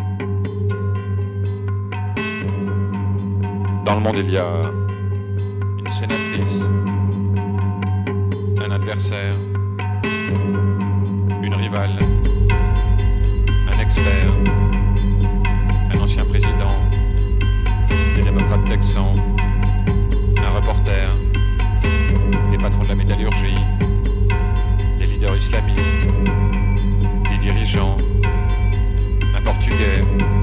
Dans le monde, il y a une sénatrice, un adversaire, une rivale, un expert, un ancien président, des démocrates texans, un reporter, des patrons de la métallurgie, des leaders islamistes, des dirigeants, un portugais,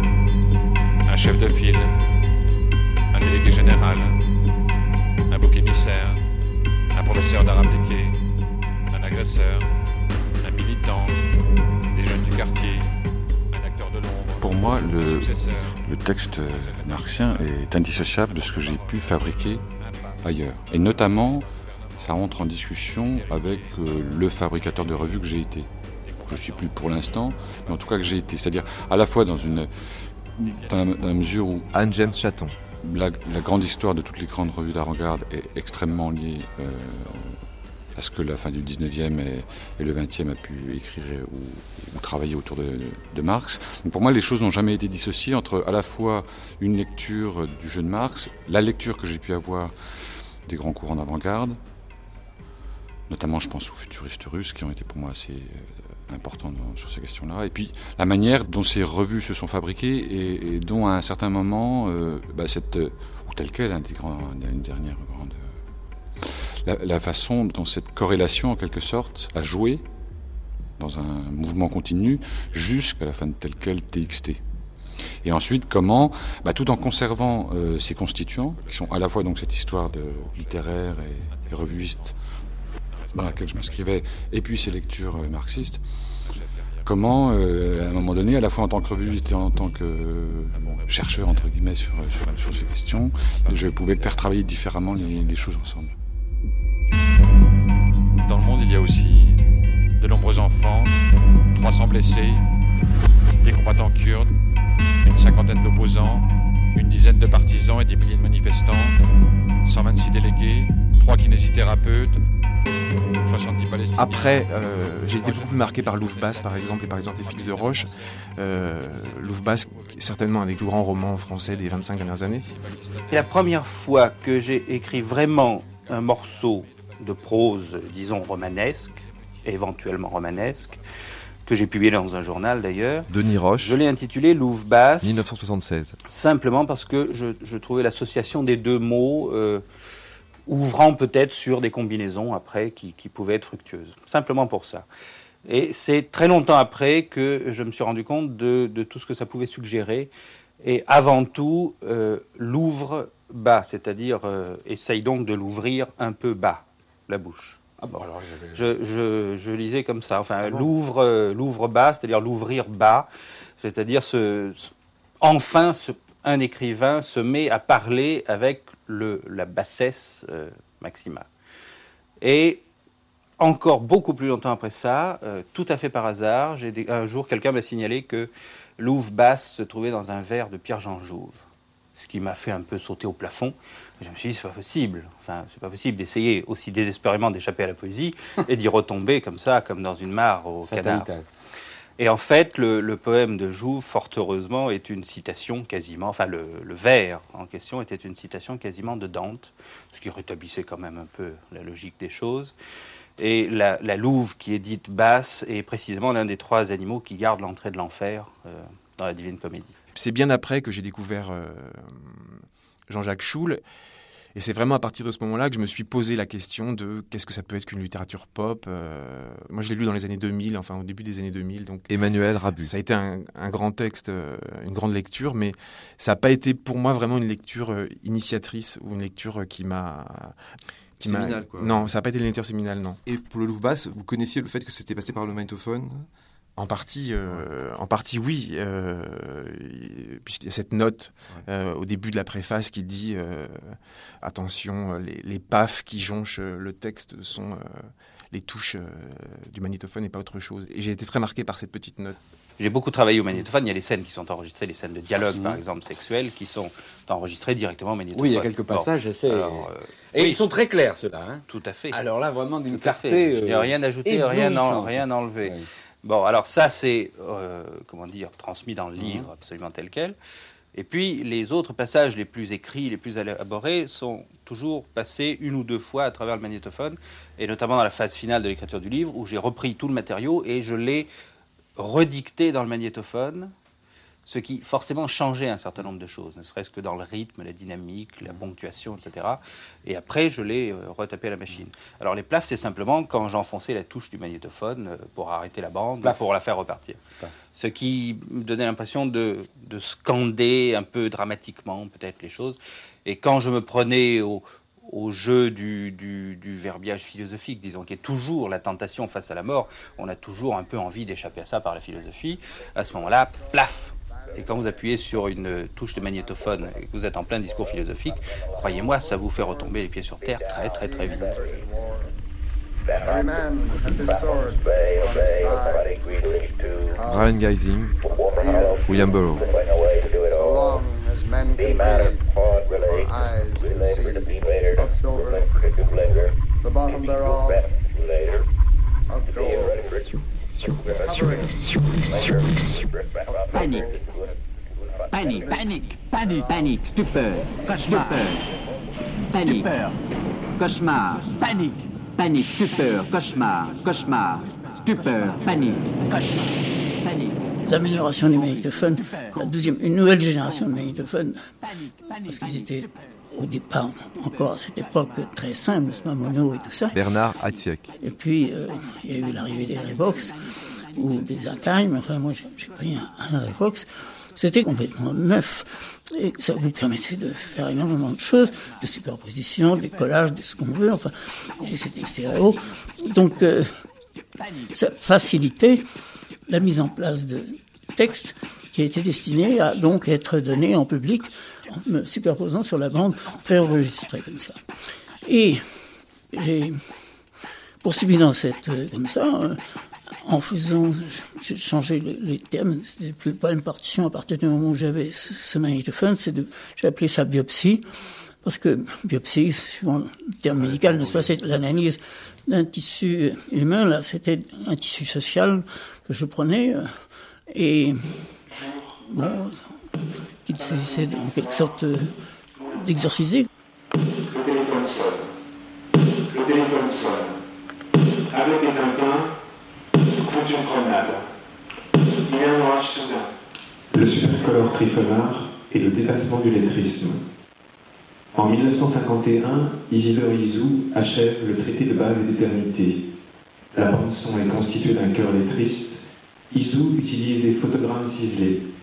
un chef de file, un délégué général, un bouc émissaire, un professeur d'art appliqué, un agresseur, un militant, des jeunes du quartier, un acteur de l'ombre. Pour moi, le, le texte marxien est indissociable de ce que j'ai pu fabriquer ailleurs. Et notamment, ça rentre en discussion avec euh, le fabricateur de revues que j'ai été. Je ne suis plus pour l'instant, mais en tout cas que j'ai été. C'est-à-dire à la fois dans une dans la, dans la mesure où Anne James Chaton. La, la grande histoire de toutes les grandes revues d'avant-garde est extrêmement liée euh, à ce que la fin du dix-neuvième et, et le vingtième a pu écrire ou, ou travailler autour de, de, de Marx. Donc pour moi, les choses n'ont jamais été dissociées entre à la fois une lecture du jeu de Marx, la lecture que j'ai pu avoir des grands courants d'avant-garde, notamment je pense aux futuristes russes qui ont été pour moi assez euh, importants dans, sur ces questions-là, et puis la manière dont ces revues se sont fabriquées et, et dont à un certain moment, euh, bah, cette, ou telle qu'elle, un des grands, une dernière grande... La, la façon dont cette corrélation, en quelque sorte, a joué dans un mouvement continu jusqu'à la fin de telle quelle T X T. Et ensuite, comment, bah, tout en conservant euh, ces constituants, qui sont à la fois donc cette histoire de littéraire et, et revuiste dans laquelle je m'inscrivais, et puis ces lectures euh, marxistes, comment, euh, à un moment donné, à la fois en tant que revuiste et en tant que euh, chercheur, entre guillemets, sur, sur, sur ces questions, je pouvais faire travailler différemment les, les choses ensemble. Dans le monde, il y a aussi de nombreux enfants, trois cents blessés, des combattants kurdes, une cinquantaine d'opposants, une dizaine de partisans et des milliers de manifestants, cent vingt-six délégués, trois kinésithérapeutes, soixante-dix Palestiniens. Après, euh, j'ai été beaucoup marqué par Louvbass, par exemple, et par les Antéfixes de Roche. Euh, Louvbass, certainement un des plus grands romans français des vingt-cinq dernières années. C'est la première fois que j'ai écrit vraiment un morceau de prose, disons, romanesque, éventuellement romanesque, que j'ai publié dans un journal d'ailleurs. Denis Roche. Je l'ai intitulé Louvbass. dix-neuf cent soixante-seize. Simplement parce que je, je trouvais l'association des deux mots euh, ouvrant peut-être sur des combinaisons après qui, qui pouvaient être fructueuses. Simplement pour ça. Et c'est très longtemps après que je me suis rendu compte de, de tout ce que ça pouvait suggérer et avant tout euh, l'ouvre bas, c'est-à-dire euh, essaye donc de l'ouvrir un peu bas, la bouche. Ah bon, alors je, je, je lisais comme ça, enfin ah bon. l'ouvre, euh, l'ouvre bas, c'est-à-dire l'ouvrir bas, c'est-à-dire ce, ce, enfin ce, un écrivain se met à parler avec le, la bassesse euh, maximale. Et encore beaucoup plus longtemps après ça, euh, tout à fait par hasard, j'ai des, un jour quelqu'un m'a signalé que l'ouvre basse se trouvait dans un vers de Pierre-Jean Jouve, ce qui m'a fait un peu sauter au plafond. Je me suis dit, c'est pas possible, enfin, c'est pas possible d'essayer aussi désespérément d'échapper à la poésie et d'y retomber comme ça, comme dans une mare au canard. Et en fait, le, le poème de Jouve, fort heureusement, est une citation quasiment, enfin le, le vers en question était une citation quasiment de Dante, ce qui rétablissait quand même un peu la logique des choses. Et la, la louve qui est dite basse est précisément l'un des trois animaux qui gardent l'entrée de l'enfer euh, dans la Divine Comédie. C'est bien après que j'ai découvert euh, Jean-Jacques Schoull. Et c'est vraiment à partir de ce moment-là que je me suis posé la question de qu'est-ce que ça peut être qu'une littérature pop. Euh, moi, je l'ai lu dans les années deux mille, enfin au début des années deux mille. Donc Emmanuel Rabu. Ça a été un, un grand texte, euh, une grande lecture, mais ça n'a pas été pour moi vraiment une lecture euh, initiatrice ou une lecture euh, qui m'a... Qui séminale, m'a... quoi. Non, ça n'a pas été une lecture séminale, non. Et pour le Louvre Basse, vous connaissiez le fait que c'était passé par le magnétophone ? En partie, euh, en partie oui, euh, puisqu'il y a cette note euh, au début de la préface qui dit euh, attention, les, les pafs qui jonchent le texte sont euh, les touches euh, du magnétophone et pas autre chose. Et j'ai été très marqué par cette petite note. J'ai beaucoup travaillé au magnétophone. Il y a les scènes qui sont enregistrées, les scènes de dialogue, mmh. par exemple, sexuels, qui sont enregistrées directement au magnétophone. Oui, il y a quelques passages, bon. c'est... Alors, euh, et oui. ils sont très clairs, ceux-là. Hein. Tout à fait. Alors là, vraiment d'une clarté... Euh, Je n'ai rien ajouté, rien, en, rien enlevé. Oui. Bon, alors ça, c'est, euh, comment dire, transmis dans le livre, mmh. absolument tel quel. Et puis, les autres passages les plus écrits, les plus élaborés, sont toujours passés une ou deux fois à travers le magnétophone, et notamment dans la phase finale de l'écriture du livre, où j'ai repris tout le matériau et je l'ai redicté dans le magnétophone, ce qui forcément changeait un certain nombre de choses, ne serait-ce que dans le rythme, la dynamique, la ponctuation, et cetera. Et après, je l'ai euh, retapé à la machine. Alors les plafs, c'est simplement quand j'enfonçais la touche du magnétophone euh, pour arrêter la bande, Plaf. pour la faire repartir. Plaf. Ce qui me donnait l'impression de, de scander un peu dramatiquement peut-être les choses. Et quand je me prenais au, au jeu du, du, du verbiage philosophique, disons, qui est toujours la tentation face à la mort, on a toujours un peu envie d'échapper à ça par la philosophie, à ce moment-là, plaf. Et quand vous appuyez sur une touche de magnétophone et que vous êtes en plein discours philosophique, croyez-moi, ça vous fait retomber les pieds sur terre très très très vite. Brian Geising, William Burroughs. Panique. Panique, panique, panique, panique, stupeur, cauchemar, panique, stupeur, cauchemar, panique, panique, stupeur, cauchemar, cauchemar, stupeur, panique, cauchemar, panique. L'amélioration du magnétophone, la douzième, une nouvelle génération de magnétophones, parce qu'ils étaient au départ, encore à cette époque, très simples, c'est pas mono et tout ça. Bernard Hatsiek. Et puis, euh, il y a eu l'arrivée des Revox, ou des Akai, mais enfin, moi, j'ai, j'ai pris un, un Revox. C'était complètement neuf. Et ça vous permettait de faire énormément de choses, de superposition, des collages, de ce qu'on veut, enfin, et c'était stéréo. Donc, euh, ça facilitait la mise en place de textes qui a été destiné à donc être donné en public en me superposant sur la bande préenregistrée comme ça. Et j'ai poursuivi dans cette comme ça euh, en faisant, j'ai changé les, les termes, c'était plus pas une partition à partir du moment où j'avais ce, ce magnétophone, c'est de, j'ai appelé ça biopsie, parce que biopsie, suivant le terme médical, n'est-ce pas, c'est l'analyse d'un tissu humain, là, c'était un tissu social que je prenais, euh, et bon, qu'il s'agissait en quelque sorte euh, d'exorciser. Le téléphone sonne. Le téléphone sonne. Avec des tympans, sous fonction chronale. Il y a un orage soudain. Le supercolore trifenard et le dépassement du lettrisme. En mille neuf cent cinquante et un, Isidore Isou achève le traité de base d'éternité. La bande-son est constituée d'un chœur lettriste. Isou utilise des photogrammes ciselés.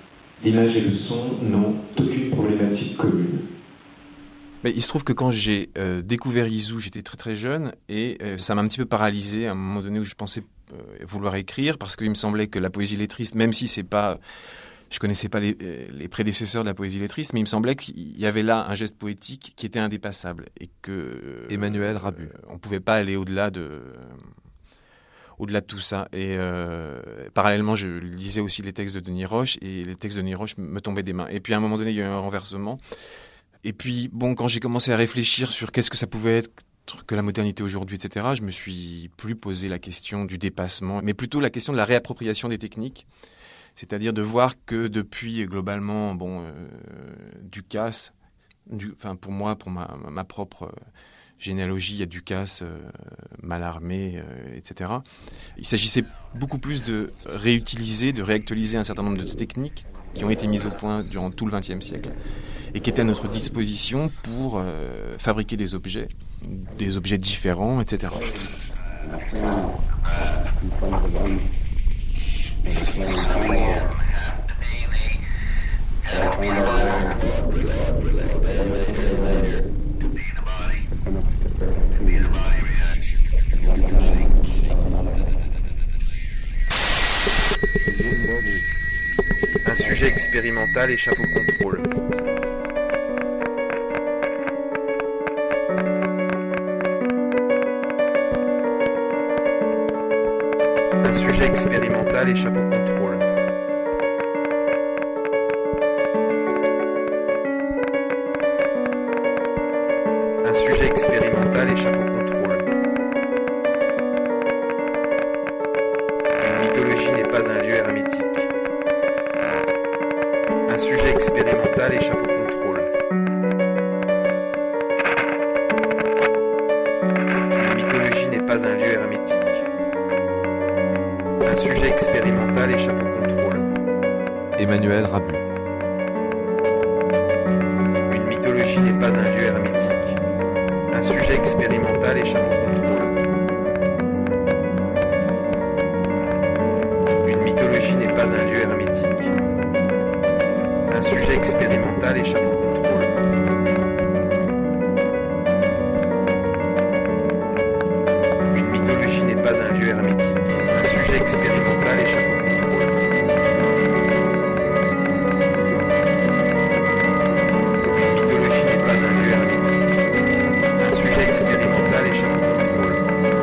L'image et le son n'ont aucune problématique commune. Mais il se trouve que quand j'ai euh, découvert Izu, j'étais très très jeune et euh, ça m'a un petit peu paralysé à un moment donné où je pensais euh, vouloir écrire parce qu'il me semblait que la poésie lettriste, même si c'est pas, je connaissais pas les, les prédécesseurs de la poésie lettriste, mais il me semblait qu'il y avait là un geste poétique qui était indépassable et que euh, Emmanuel Rabu, euh, on pouvait pas aller au-delà de euh, au-delà de tout ça. Et euh, parallèlement, je lisais aussi les textes de Denis Roche et les textes de Denis Roche me tombaient des mains. Et puis à un moment donné, il y a eu un renversement. Et puis, bon, quand j'ai commencé à réfléchir sur qu'est-ce que ça pouvait être que la modernité aujourd'hui, et cetera, je me suis plus posé la question du dépassement, mais plutôt la question de la réappropriation des techniques. C'est-à-dire de voir que depuis, globalement, bon, euh, Ducasse, du, enfin, pour moi, pour ma, ma propre euh, généalogie, il y a Ducasse, euh, Mallarmé, euh, et cetera. Il s'agissait beaucoup plus de réutiliser, de réactualiser un certain nombre de techniques qui ont été mises au point durant tout le vingtième siècle et qui étaient à notre disposition pour euh, fabriquer des objets, des objets différents, et cetera. Un sujet expérimental et chapeau contrôle. Un sujet expérimental et chapeau contrôle. Un sujet expérimental et chapeau contrôle. Une mythologie n'est pas un lieu hermétique. Un sujet expérimental et chapeau contrôle. Une mythologie n'est pas un lieu hermétique. Un sujet expérimental et chapeau contrôle. Emmanuel Rabu. Une mythologie n'est pas un lieu hermétique. Un sujet expérimental et chapeau contrôle. Une mythologie n'est pas un lieu hermétique. Un sujet expérimental et chapeau contrôle. Une mythologie n'est pas un lieu hermétique. Un sujet expérimental et chapeau contrôle. Une mythologie n'est pas un lieu hermétique. Un sujet expérimental et chapeau contrôle.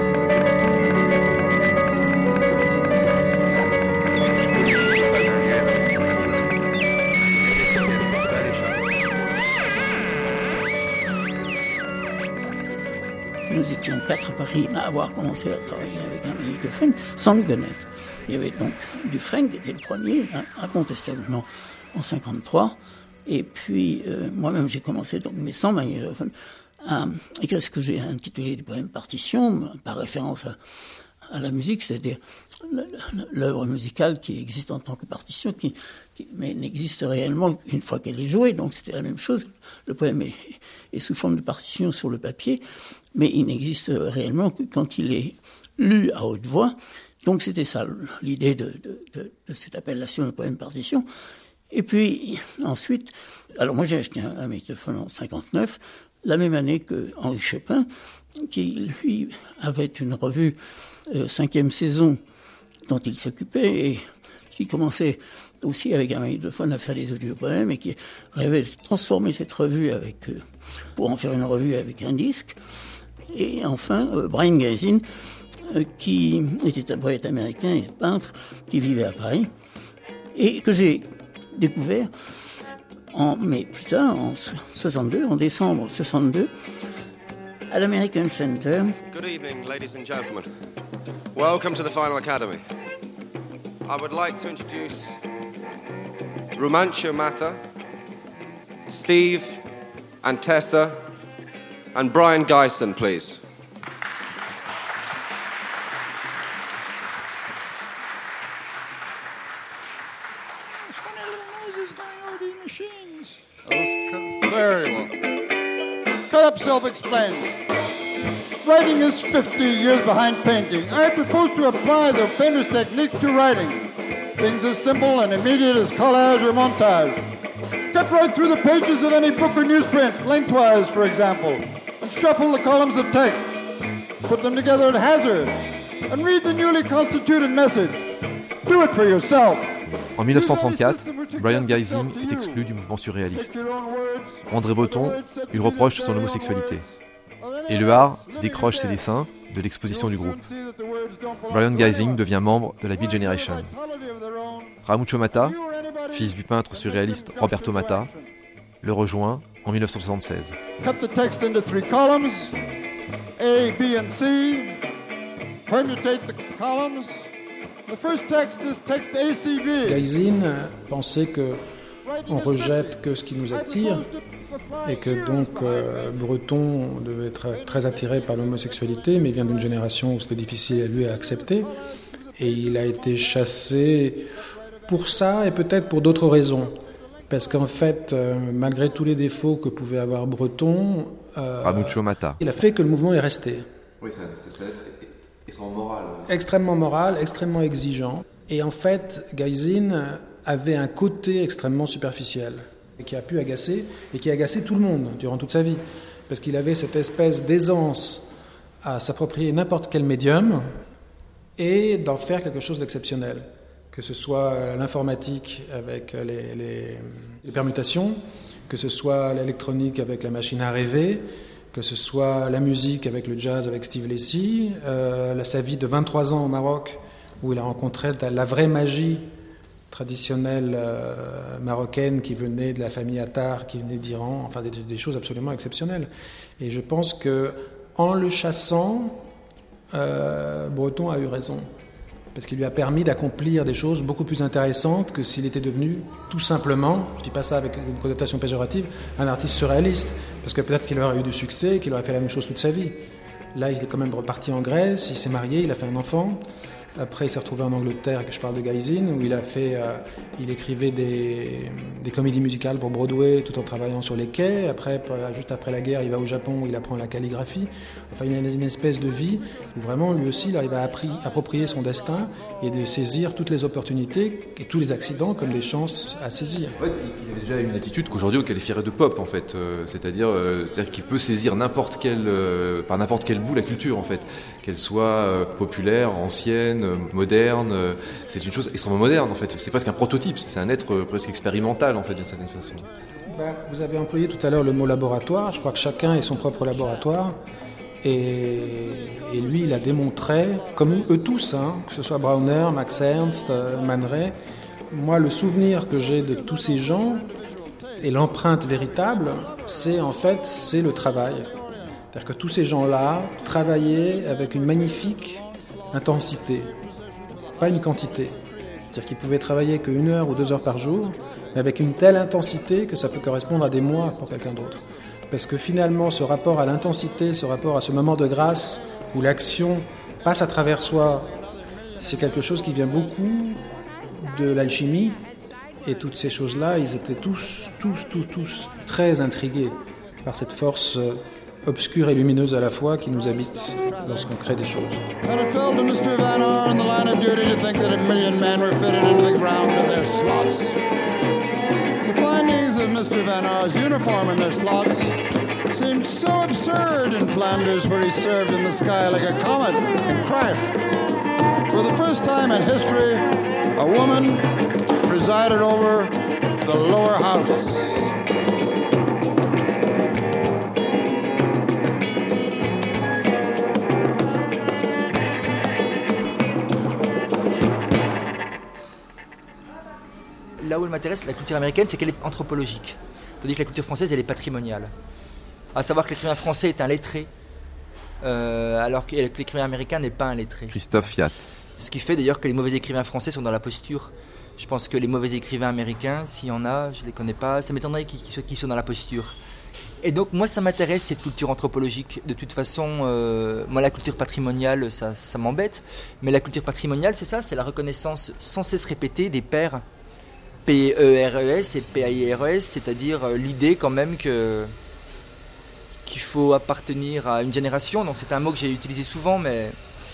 Nous étions quatre à Paris à avoir commencé à travailler avec un magnétophone sans le connaître. Il y avait donc Dufresne qui était le premier, hein, incontestablement en cinquante-trois. Et puis euh, moi-même j'ai commencé donc mais sans magnétophone à écrire ce que j'ai intitulé du poème partition par référence à, à la musique, c'est-à-dire l'œuvre musicale qui existe en tant que partition, qui, qui mais n'existe réellement qu'une fois qu'elle est jouée. Donc c'était la même chose. Le poème est, est sous forme de partition sur le papier, mais il n'existe réellement que quand il est lu à haute voix. Donc c'était ça l'idée de, de, de, de cette appellation de poème partition. Et puis ensuite, alors moi j'ai acheté un, un magnétophone en cinquante-neuf, la même année que Henri Chopin, qui lui avait une revue euh, cinquième saison dont il s'occupait et qui commençait aussi avec un magnétophone à faire des audiopoèmes et qui rêvait de transformer cette revue avec, euh, pour en faire une revue avec un disque. Et enfin, euh, Brian Gazin, euh, qui était un poète américain et peintre, qui vivait à Paris, et que j'ai découvert, en, mais plus tard, en soixante-deux, en décembre soixante-deux, à l'American Center. Good evening, ladies and gentlemen. Welcome to the Final Academy. I would like to introduce Rumancio Mata, Steve and Tessa, and Brian Geisen, please. Very well. Cut up self-explanatory. Writing is fifty years behind painting. I propose to apply the painter's technique to writing. Things as simple and immediate as collage or montage. Cut right through the pages of any book or newsprint, lengthwise, for example, and shuffle the columns of text. Put them together at hazard, and read the newly constituted message. Do it for yourself. En mille neuf cent trente-quatre, Brion Gysin est exclu du mouvement surréaliste. André Breton lui reproche son homosexualité. Éluard décroche ses dessins de l'exposition du groupe. Brion Gysin devient membre de la Beat Generation. Ramucho Matta, fils du peintre surréaliste Roberto Matta, le rejoint en mille neuf cent soixante-seize. Cut the text into three columns, A, B, and C. Permutate the columns. The first text is text A C B. Gysin pensait que on rejette que ce qui nous attire et que donc euh, Breton devait être très attiré par l'homosexualité, mais il vient d'une génération où c'était difficile à lui à accepter, et il a été chassé pour ça et peut-être pour d'autres raisons, parce qu'en fait, euh, malgré tous les défauts que pouvait avoir Breton, euh, Ramucho Matta, il a fait que le mouvement est resté. Oui, ça, ça, ça va être extrêmement moral. Extrêmement moral, extrêmement exigeant, et en fait, Gysin avait un côté extrêmement superficiel, et qui a pu agacer, et qui a agacé tout le monde durant toute sa vie, parce qu'il avait cette espèce d'aisance à s'approprier n'importe quel médium et d'en faire quelque chose d'exceptionnel, que ce soit l'informatique avec les, les, les permutations, que ce soit l'électronique avec la machine à rêver, que ce soit la musique avec le jazz avec Steve Lacy, euh, sa vie de vingt-trois ans au Maroc, où il a rencontré la vraie magie traditionnelle euh, marocaine qui venait de la famille Attar, qui venait d'Iran, enfin des, des choses absolument exceptionnelles. Et je pense que en le chassant, euh, Breton a eu raison, parce qu'il lui a permis d'accomplir des choses beaucoup plus intéressantes que s'il était devenu tout simplement, je ne dis pas ça avec une connotation péjorative, un artiste surréaliste, parce que peut-être qu'il aurait eu du succès et qu'il aurait fait la même chose toute sa vie. Là, il est quand même reparti en Grèce, il s'est marié, il a fait un enfant. Après, il s'est retrouvé en Angleterre, que je parle de Gysin, où il a fait, euh, il écrivait des, des comédies musicales pour Broadway, tout en travaillant sur les quais. Après, juste après la guerre, il va au Japon, où il apprend la calligraphie. Enfin, il a une espèce de vie où vraiment, lui aussi, il arrive à appris, approprier son destin et de saisir toutes les opportunités et tous les accidents comme des chances à saisir. En fait, il avait déjà une attitude qu'aujourd'hui on qualifierait de pop, en fait. Euh, c'est-à-dire, euh, c'est-à-dire qu'il peut saisir n'importe quel, euh, par n'importe quel bout la culture, en fait, qu'elle soit euh, populaire, ancienne, moderne, c'est une chose extrêmement moderne en fait, c'est presque un prototype, c'est un être presque expérimental en fait d'une certaine façon. Ben, vous avez employé tout à l'heure le mot laboratoire, je crois que chacun est son propre laboratoire et, et lui il a démontré, comme eux tous, hein, que ce soit Brauner, Max Ernst, Man Ray, moi le souvenir que j'ai de tous ces gens et l'empreinte véritable, c'est en fait c'est le travail. C'est-à-dire que tous ces gens-là travaillaient avec une magnifique intensité, pas une quantité. C'est-à-dire qu'ils pouvaient travailler qu'une heure ou deux heures par jour, mais avec une telle intensité que ça peut correspondre à des mois pour quelqu'un d'autre. Parce que finalement, ce rapport à l'intensité, ce rapport à ce moment de grâce où l'action passe à travers soi, c'est quelque chose qui vient beaucoup de l'alchimie. Et toutes ces choses-là, ils étaient tous, tous, tous, tous très intrigués par cette force obscure et lumineuse à la fois qui nous habite lorsqu'on crée des choses. And it fell to Mister Van Aren in the line of duty to think that a million men were fitted into the ground in their slots. The findings of Mister Van Aren's uniform in their slots seemed so absurd in Flanders, where he served in the sky like a comet and crashed. For the first time in history, a woman presided over the lower house. Là où elle m'intéresse, la culture américaine, c'est qu'elle est anthropologique, tandis que la culture française, elle est patrimoniale. À savoir que l'écrivain français est un lettré, euh, alors que l'écrivain américain n'est pas un lettré. Christophe Fiat. Ce qui fait d'ailleurs que les mauvais écrivains français sont dans la posture. Je pense que les mauvais écrivains américains, s'il y en a, je ne les connais pas, ça m'étonnerait qu'ils, qu'ils, soient, qu'ils soient dans la posture. Et donc moi ça m'intéresse cette culture anthropologique. De toute façon, euh, moi la culture patrimoniale, ça, ça m'embête, mais la culture patrimoniale, c'est ça, c'est la reconnaissance sans cesse répétée des pères. P E R E S et P A I R E S, c'est-à-dire l'idée quand même que, qu'il faut appartenir à une génération. Donc c'est un mot que j'ai utilisé souvent, mais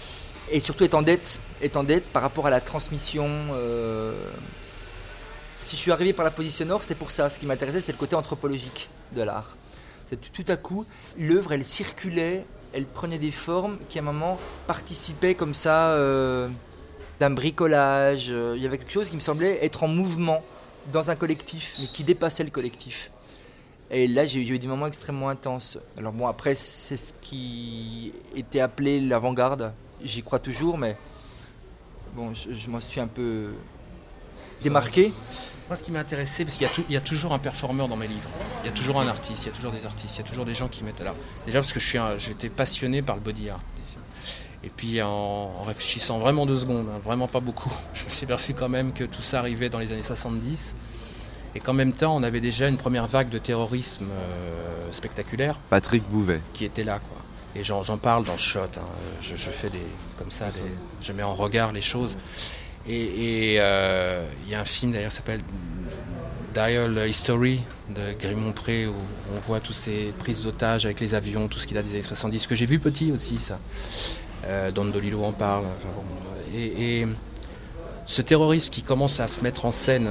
et surtout être en dette, être en dette par rapport à la transmission. Euh... Si je suis arrivé par la position nord, c'était pour ça. Ce qui m'intéressait, c'est le côté anthropologique de l'art. C'est tout, tout à coup, l'œuvre, elle circulait, elle prenait des formes qui, à un moment, participaient comme ça euh, d'un bricolage. Il y avait quelque chose qui me semblait être en mouvement dans un collectif, mais qui dépassait le collectif. Et là, j'ai, j'ai eu des moments extrêmement intenses. Alors bon, après, c'est ce qui était appelé l'avant-garde. J'y crois toujours, mais bon, je, je m'en suis un peu démarqué. Moi, ce qui m'a intéressé, parce qu'il y a, tout, il y a toujours un performeur dans mes livres. Il y a toujours un artiste, il y a toujours des artistes, il y a toujours des gens qui mettent là. Déjà parce que je suis un, j'étais passionné par le body art. Et puis en, en réfléchissant vraiment deux secondes, hein, vraiment pas beaucoup, je me suis aperçu quand même que tout ça arrivait dans les années soixante-dix. Et qu'en même temps, on avait déjà une première vague de terrorisme euh, spectaculaire. Patrick Bouvet. Qui était là, quoi. Et j'en, j'en parle dans Shot. Hein. Je, je fais des, comme ça, des, je mets en regard les choses. Et il euh, y a un film d'ailleurs qui s'appelle Dial History de Grimont-Pré où on voit toutes ces prises d'otages avec les avions, tout ce qu'il a des années soixante-dix, que j'ai vu petit aussi, ça. Euh, Don DeLillo en parle. Enfin, bon. et, et ce terrorisme qui commence à se mettre en scène,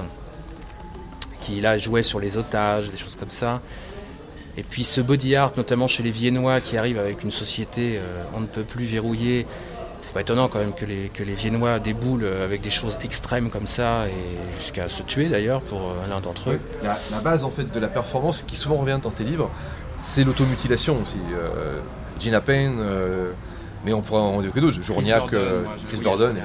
qui là jouait sur les otages, des choses comme ça. Et puis ce body art, notamment chez les Viennois, qui arrive avec une société euh, on ne peut plus verrouillée. C'est pas étonnant quand même que les, que les Viennois déboulent avec des choses extrêmes comme ça, et jusqu'à se tuer d'ailleurs pour euh, l'un d'entre eux. La, la base en fait de la performance, qui souvent revient dans tes livres, c'est l'automutilation aussi. Euh, Gina Payne, euh, mais on pourrait en dire que d'autres, Journiac, Chris Burdon.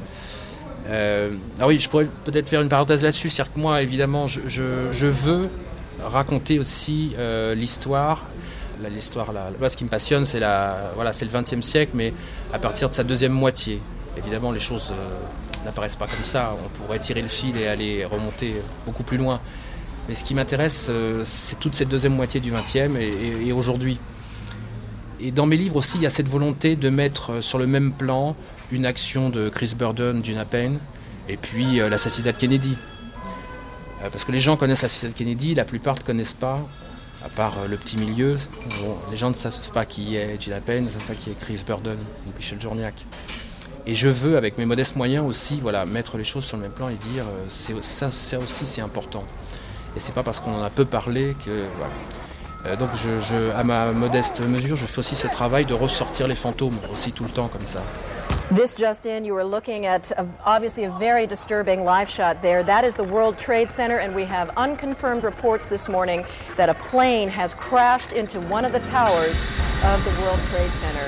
Euh, ah oui, je pourrais peut-être faire une parenthèse là-dessus, c'est-à-dire que moi, évidemment, je, je, je veux raconter aussi euh, l'histoire. L'histoire, là, là, ce qui me passionne, c'est, la, voilà, c'est le vingtième siècle, mais à partir de sa deuxième moitié. Évidemment, les choses euh, n'apparaissent pas comme ça. On pourrait tirer le fil et aller remonter beaucoup plus loin. Mais ce qui m'intéresse, euh, c'est toute cette deuxième moitié du vingtième et, et, et aujourd'hui. Et dans mes livres aussi, il y a cette volonté de mettre sur le même plan une action de Chris Burdon, Gina Payne, et puis euh, l'assassinat de Kennedy. Euh, parce que les gens connaissent l'assassinat de Kennedy, la plupart ne connaissent pas. À part euh, le petit milieu, bon, les gens ne savent pas qui est Gina Payne, ne savent pas qui est Chris Burdon ou Michel Journiac. Et je veux, avec mes modestes moyens aussi, voilà, mettre les choses sur le même plan et dire euh, c'est, ça, ça aussi c'est important. Et c'est pas parce qu'on en a peu parlé que voilà. Euh, donc je, je, à ma modeste mesure, je fais aussi ce travail de ressortir les fantômes aussi tout le temps comme ça. This just in, you were looking at a, obviously a very disturbing live shot there. That is the World Trade Center, and we have unconfirmed reports this morning that a plane has crashed into one of the towers of the World Trade Center.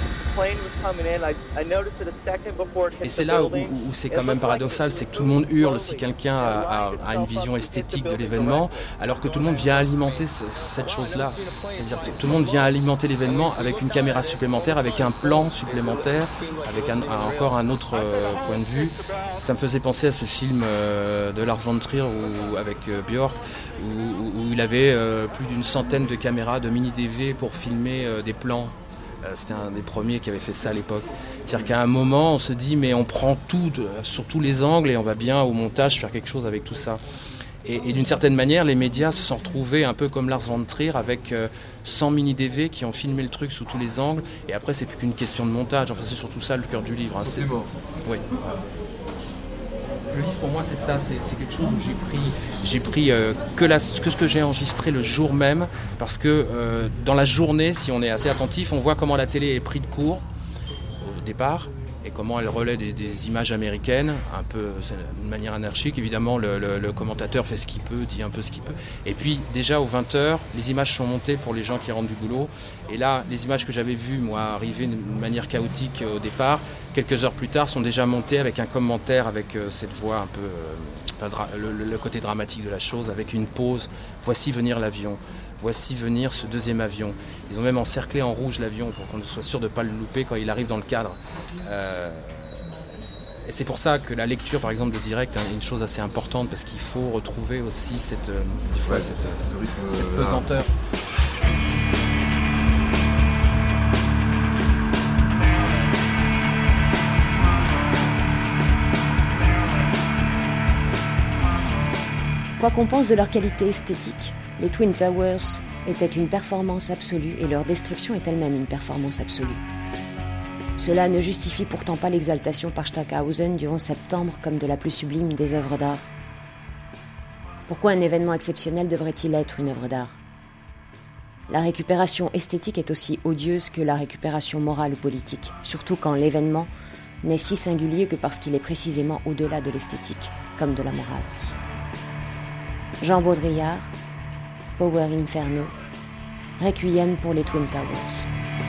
Et c'est là où, où c'est quand même paradoxal, c'est que tout le monde hurle si quelqu'un a, a, a une vision esthétique de l'événement, alors que tout le monde vient alimenter ce, cette chose-là. C'est-à-dire que tout le monde vient alimenter l'événement avec une caméra supplémentaire, avec un plan supplémentaire, avec un, un, encore un autre euh, point de vue. Ça me faisait penser à ce film euh, de Lars von Trier où, avec euh, Björk, où, où il avait euh, plus d'une centaine de caméras, de mini-D V pour filmer euh, des plans. C'était un des premiers qui avait fait ça à l'époque. C'est-à-dire qu'à un moment, on se dit, mais on prend tout sur tous les angles et on va bien au montage faire quelque chose avec tout ça. Et, et d'une certaine manière, les médias se sont retrouvés un peu comme Lars von Trier avec euh, cent mini-D V qui ont filmé le truc sous tous les angles. Et après, c'est plus qu'une question de montage. Enfin, c'est surtout ça le cœur du livre. Hein. C'est, c'est mort. Oui. Le livre, pour moi, c'est ça. C'est, c'est quelque chose où j'ai pris, j'ai pris euh, que, la, que ce que j'ai enregistré le jour même. Parce que euh, dans la journée, si on est assez attentif, on voit comment la télé est prise de court au départ. Et comment elle relaie des, des images américaines, un peu d'une manière anarchique. Évidemment, le, le, le commentateur fait ce qu'il peut, dit un peu ce qu'il peut. Et puis, déjà, aux vingt heures, les images sont montées pour les gens qui rentrent du boulot. Et là, les images que j'avais vues, moi, arriver d'une manière chaotique au départ, quelques heures plus tard, sont déjà montées avec un commentaire, avec euh, cette voix un peu... Euh, enfin, dra- le, le côté dramatique de la chose, avec une pause. Voici venir l'avion. Voici venir ce deuxième avion. Ils ont même encerclé en rouge l'avion pour qu'on soit sûr de ne pas le louper quand il arrive dans le cadre. Euh, et c'est pour ça que la lecture, par exemple, de direct est une chose assez importante, parce qu'il faut retrouver aussi cette, euh, des fois, ouais, cette, ce rythme, cette pesanteur. Quoi qu'on pense de leur qualité esthétique, les Twin Towers étaient une performance absolue et leur destruction est elle-même une performance absolue. Cela ne justifie pourtant pas l'exaltation par Stockhausen du onze septembre comme de la plus sublime des œuvres d'art. Pourquoi un événement exceptionnel devrait-il être une œuvre d'art ? La récupération esthétique est aussi odieuse que la récupération morale ou politique, surtout quand l'événement n'est si singulier que parce qu'il est précisément au-delà de l'esthétique, comme de la morale. Jean Baudrillard, Power Inferno, Requiem pour les Twin Towers.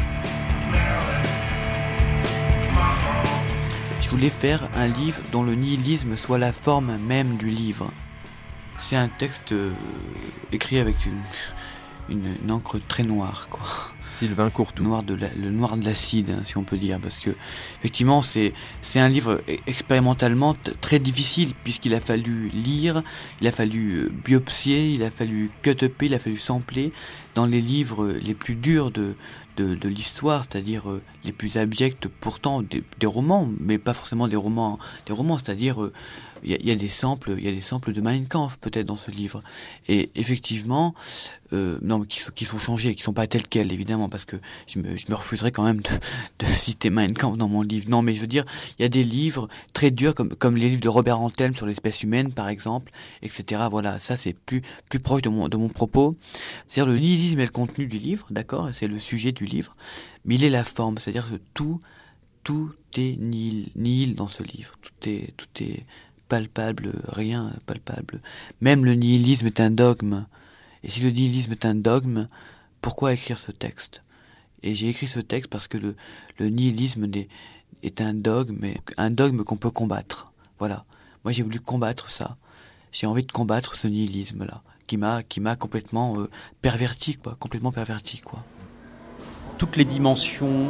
Je voulais faire un livre dont le nihilisme soit la forme même du livre. C'est un texte euh, écrit avec une, une, une encre très noire, quoi. Sylvain Courtois. Noir de la, le noir de l'acide, hein, si on peut dire, parce que effectivement c'est c'est un livre expérimentalement t- très difficile puisqu'il a fallu lire, il a fallu biopsier, il a fallu cut-upper, il a fallu sampler dans les livres les plus durs de de, de l'histoire, c'est-à-dire euh, les plus abjects pourtant des, des romans, mais pas forcément des romans, des romans, c'est-à-dire euh, il y a, y a des samples, il y a des samples de Mein Kampf peut-être dans ce livre, et effectivement, euh, non, qui sont, qui sont changés, qui sont pas tels quels évidemment, parce que je me, je me refuserais quand même de, de citer Mein Kampf dans mon livre. Non, mais je veux dire, il y a des livres très durs comme comme les livres de Robert Antelme sur l'espèce humaine par exemple, et cetera. Voilà, ça c'est plus plus proche de mon de mon propos. C'est-à-dire le nihilisme est le contenu du livre, d'accord, c'est le sujet du livre, mais il est la forme, c'est-à-dire que tout tout est nihil, nihil dans ce livre, tout est tout est palpable, rien palpable. Même le nihilisme est un dogme. Et si le nihilisme est un dogme, pourquoi écrire ce texte ? Et j'ai écrit ce texte parce que le, le nihilisme est, est un dogme, un dogme qu'on peut combattre. Voilà. Moi j'ai voulu combattre ça. J'ai envie de combattre ce nihilisme-là, qui m'a, qui m'a complètement euh, perverti, quoi, complètement perverti, quoi. Toutes les dimensions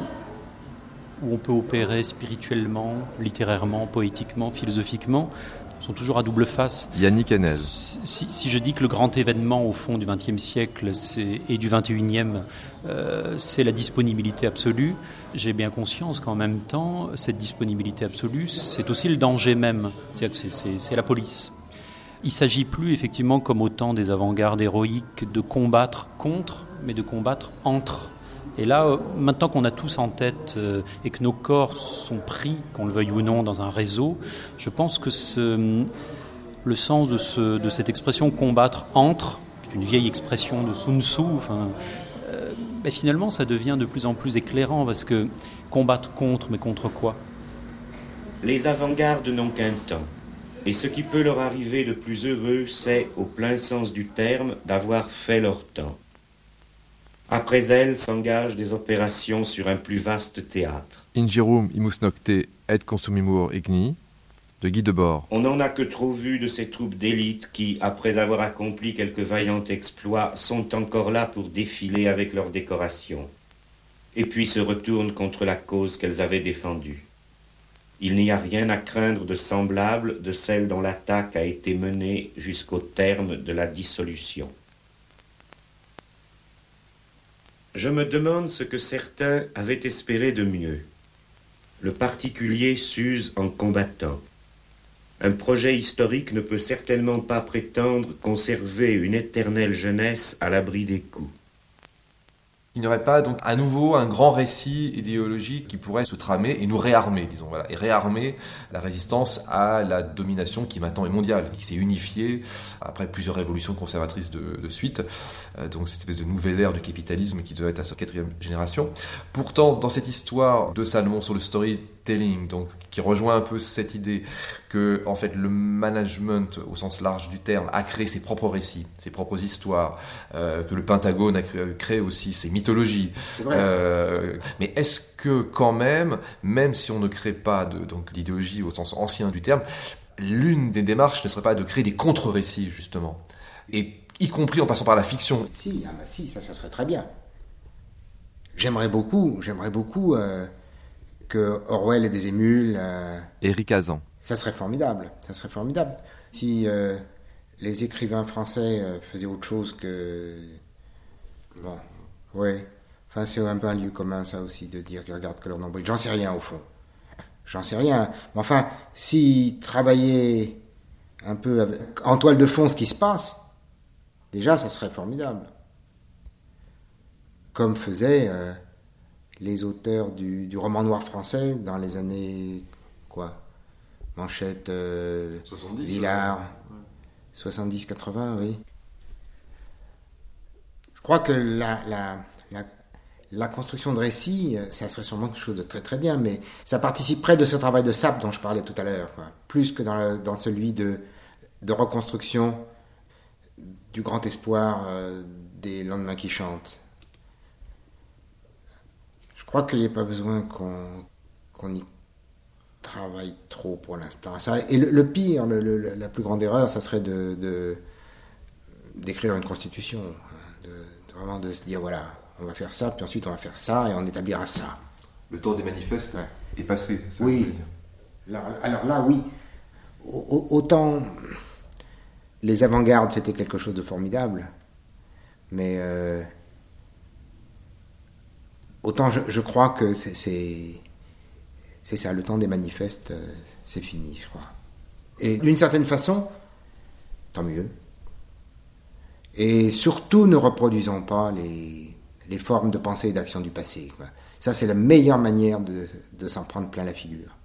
où on peut opérer spirituellement, littérairement, poétiquement, philosophiquement, sont toujours à double face. Yannick Henel. Si, si je dis que le grand événement au fond du vingtième siècle c'est, et du vingt et unième, euh, c'est la disponibilité absolue, j'ai bien conscience qu'en même temps, cette disponibilité absolue, c'est aussi le danger même. C'est-à-dire que c'est, c'est, c'est la police. Il ne s'agit plus, effectivement, comme au temps des avant-gardes héroïques, de combattre contre, mais de combattre entre. Et là, maintenant qu'on a tous en tête euh, et que nos corps sont pris, qu'on le veuille ou non, dans un réseau, je pense que ce, le sens de, ce, de cette expression « combattre entre », qui est une vieille expression de Sun Tzu, enfin, euh, ben finalement, ça devient de plus en plus éclairant, parce que combattre contre, mais contre quoi ? Les avant-gardes n'ont qu'un temps. Et ce qui peut leur arriver de plus heureux, c'est, au plein sens du terme, d'avoir fait leur temps. Après elles s'engagent des opérations sur un plus vaste théâtre. Ingerum imus nocte et consumimur igni, de Guy Debord. On n'en a que trop vu de ces troupes d'élite qui, après avoir accompli quelques vaillants exploits, sont encore là pour défiler avec leurs décorations, et puis se retournent contre la cause qu'elles avaient défendue. Il n'y a rien à craindre de semblable de celle dont l'attaque a été menée jusqu'au terme de la dissolution. Je me demande ce que certains avaient espéré de mieux. Le particulier s'use en combattant. Un projet historique ne peut certainement pas prétendre conserver une éternelle jeunesse à l'abri des coups. Il n'y aurait pas donc à nouveau un grand récit idéologique qui pourrait se tramer et nous réarmer, disons, voilà, et réarmer la résistance à la domination qui maintenant est mondiale, qui s'est unifiée après plusieurs révolutions conservatrices de, de suite, euh, donc cette espèce de nouvelle ère du capitalisme qui doit être à sa quatrième génération. Pourtant, dans cette histoire de Salomon sur le storytelling, donc qui rejoint un peu cette idée que en fait le management au sens large du terme a créé ses propres récits, ses propres histoires, euh, que le Pentagone a créé, créé aussi ses mythologies. Euh, mais est-ce que quand même, même si on ne crée pas de, donc, d'idéologie au sens ancien du terme, l'une des démarches ne serait pas de créer des contre-récits justement, et y compris en passant par la fiction? Si, ah bah si, ça, ça serait très bien. J'aimerais beaucoup, j'aimerais beaucoup euh, que Orwell ait des émules. Euh, Éric Hazan. Ça serait formidable, ça serait formidable. Si euh, les écrivains français euh, faisaient autre chose que... Bon, ouais. Enfin, c'est un peu un lieu commun, ça aussi, de dire qu'ils regardent que leur nombril. J'en sais rien, au fond. J'en sais rien. Mais enfin, s'ils travaillaient un peu avec, en toile de fond ce qui se passe, déjà, ça serait formidable. Comme faisaient euh, les auteurs du, du roman noir français dans les années quoi Manchette, euh, soixante-dix, Villard, ouais. soixante-dix quatre-vingts, oui. Je crois que la, la, la, la construction de récits, ça serait sûrement quelque chose de très très bien, mais ça participerait de ce travail de sape dont je parlais tout à l'heure, quoi. Plus que dans, le, dans celui de, de reconstruction du grand espoir euh, des lendemains qui chantent. Je crois qu'il n'y a pas besoin qu'on, qu'on y travaille trop pour l'instant. Ça, et le, le pire, le, le, la plus grande erreur, ça serait de, de, d'écrire une constitution, de, de vraiment de se dire, voilà, on va faire ça, puis ensuite on va faire ça, et on établira ça. Le temps des manifestes ouais. est passé, ça oui. veut dire. Alors, alors là, oui. Au, autant les avant-gardes, c'était quelque chose de formidable, mais euh, autant je, je crois que c'est, c'est, c'est ça, le temps des manifestes, euh, c'est fini, je crois. Et d'une certaine façon, tant mieux. Et surtout, ne reproduisons pas les, les formes de pensée et d'action du passé, quoi. Ça, c'est la meilleure manière de, de s'en prendre plein la figure.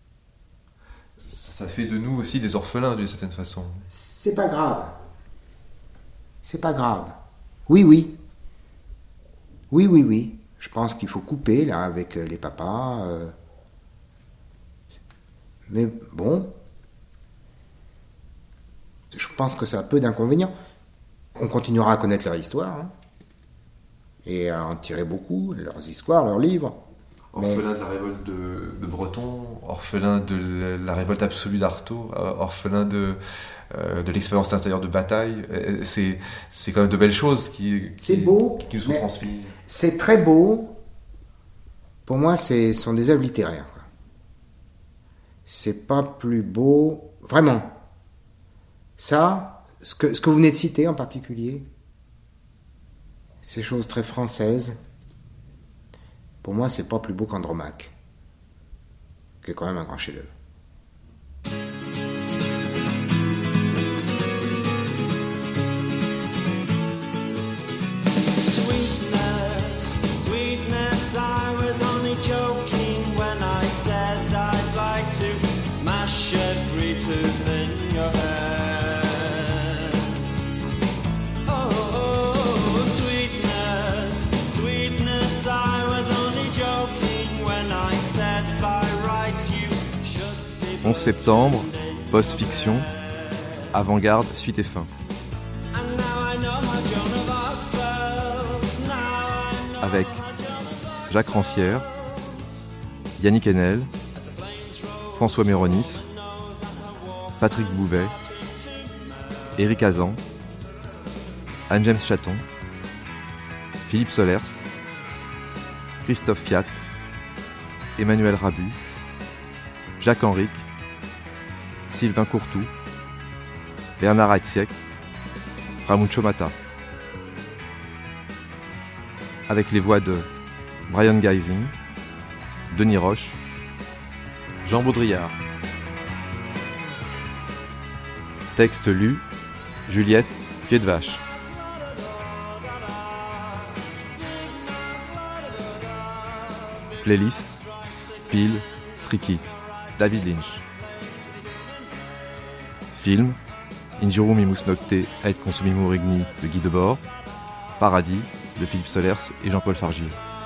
Ça fait de nous aussi des orphelins, d'une certaine façon. C'est pas grave. C'est pas grave. Oui, oui. Oui, oui, oui. Je pense qu'il faut couper, là, avec les papas. Euh... Mais bon. Je pense que ça a peu d'inconvénients. On continuera à connaître leur histoire, hein, et à en tirer beaucoup, leurs histoires, leurs livres. Orphelin Mais... de la révolte de, de Breton, orphelin de la, la révolte absolue d'Artaud, orphelin de, euh, de l'expérience d'intérieur de bataille. C'est, c'est quand même de belles choses qui, qui, c'est beau, qui nous sont transmises. C'est très beau. Pour moi, ce sont des œuvres littéraires, quoi. C'est pas plus beau, vraiment. Ça, ce que, ce que vous venez de citer en particulier, ces choses très françaises, pour moi, c'est pas plus beau qu'Andromaque, qui est quand même un grand chef-d'œuvre. onze septembre, post-fiction, avant-garde, suite et fin. Avec Jacques Rancière, Yannick Enel, François Méronis, Patrick Bouvet, Éric Azan, Anne-James Chaton, Philippe Solers, Christophe Fiat, Emmanuel Rabu, Jacques Henrique, Sylvain Courtou, Bernard Heitsiek, Ramucho Mata. Avec les voix de Brian Geising, Denis Roche, Jean Baudrillard. Texte lu, Juliette Pied-de-Vache. Playlist, Pile, Tricky, David Lynch. Film, Injuru Mimus Nocte et Consumimu Regni de Guy Debord, Paradis de Philippe Solers et Jean-Paul Fargier.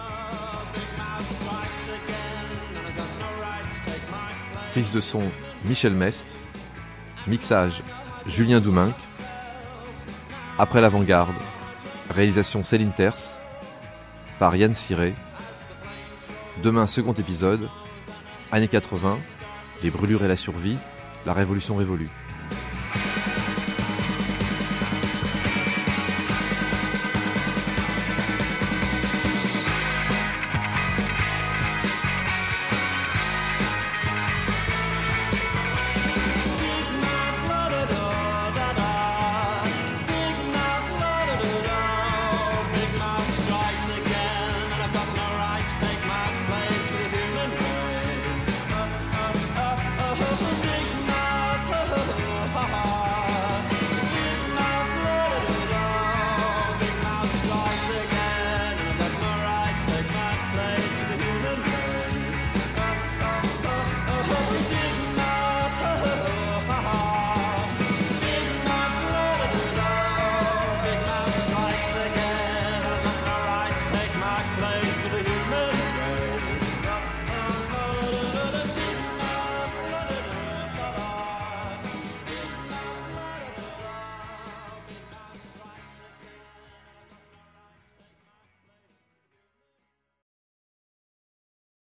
Prise de son, Michel Mestre. Mixage, Julien Douminc. Après l'avant-garde, réalisation Céline Terce, par Yann Ciré. Demain, second épisode, années quatre-vingts, les brûlures et la survie, la révolution révolue.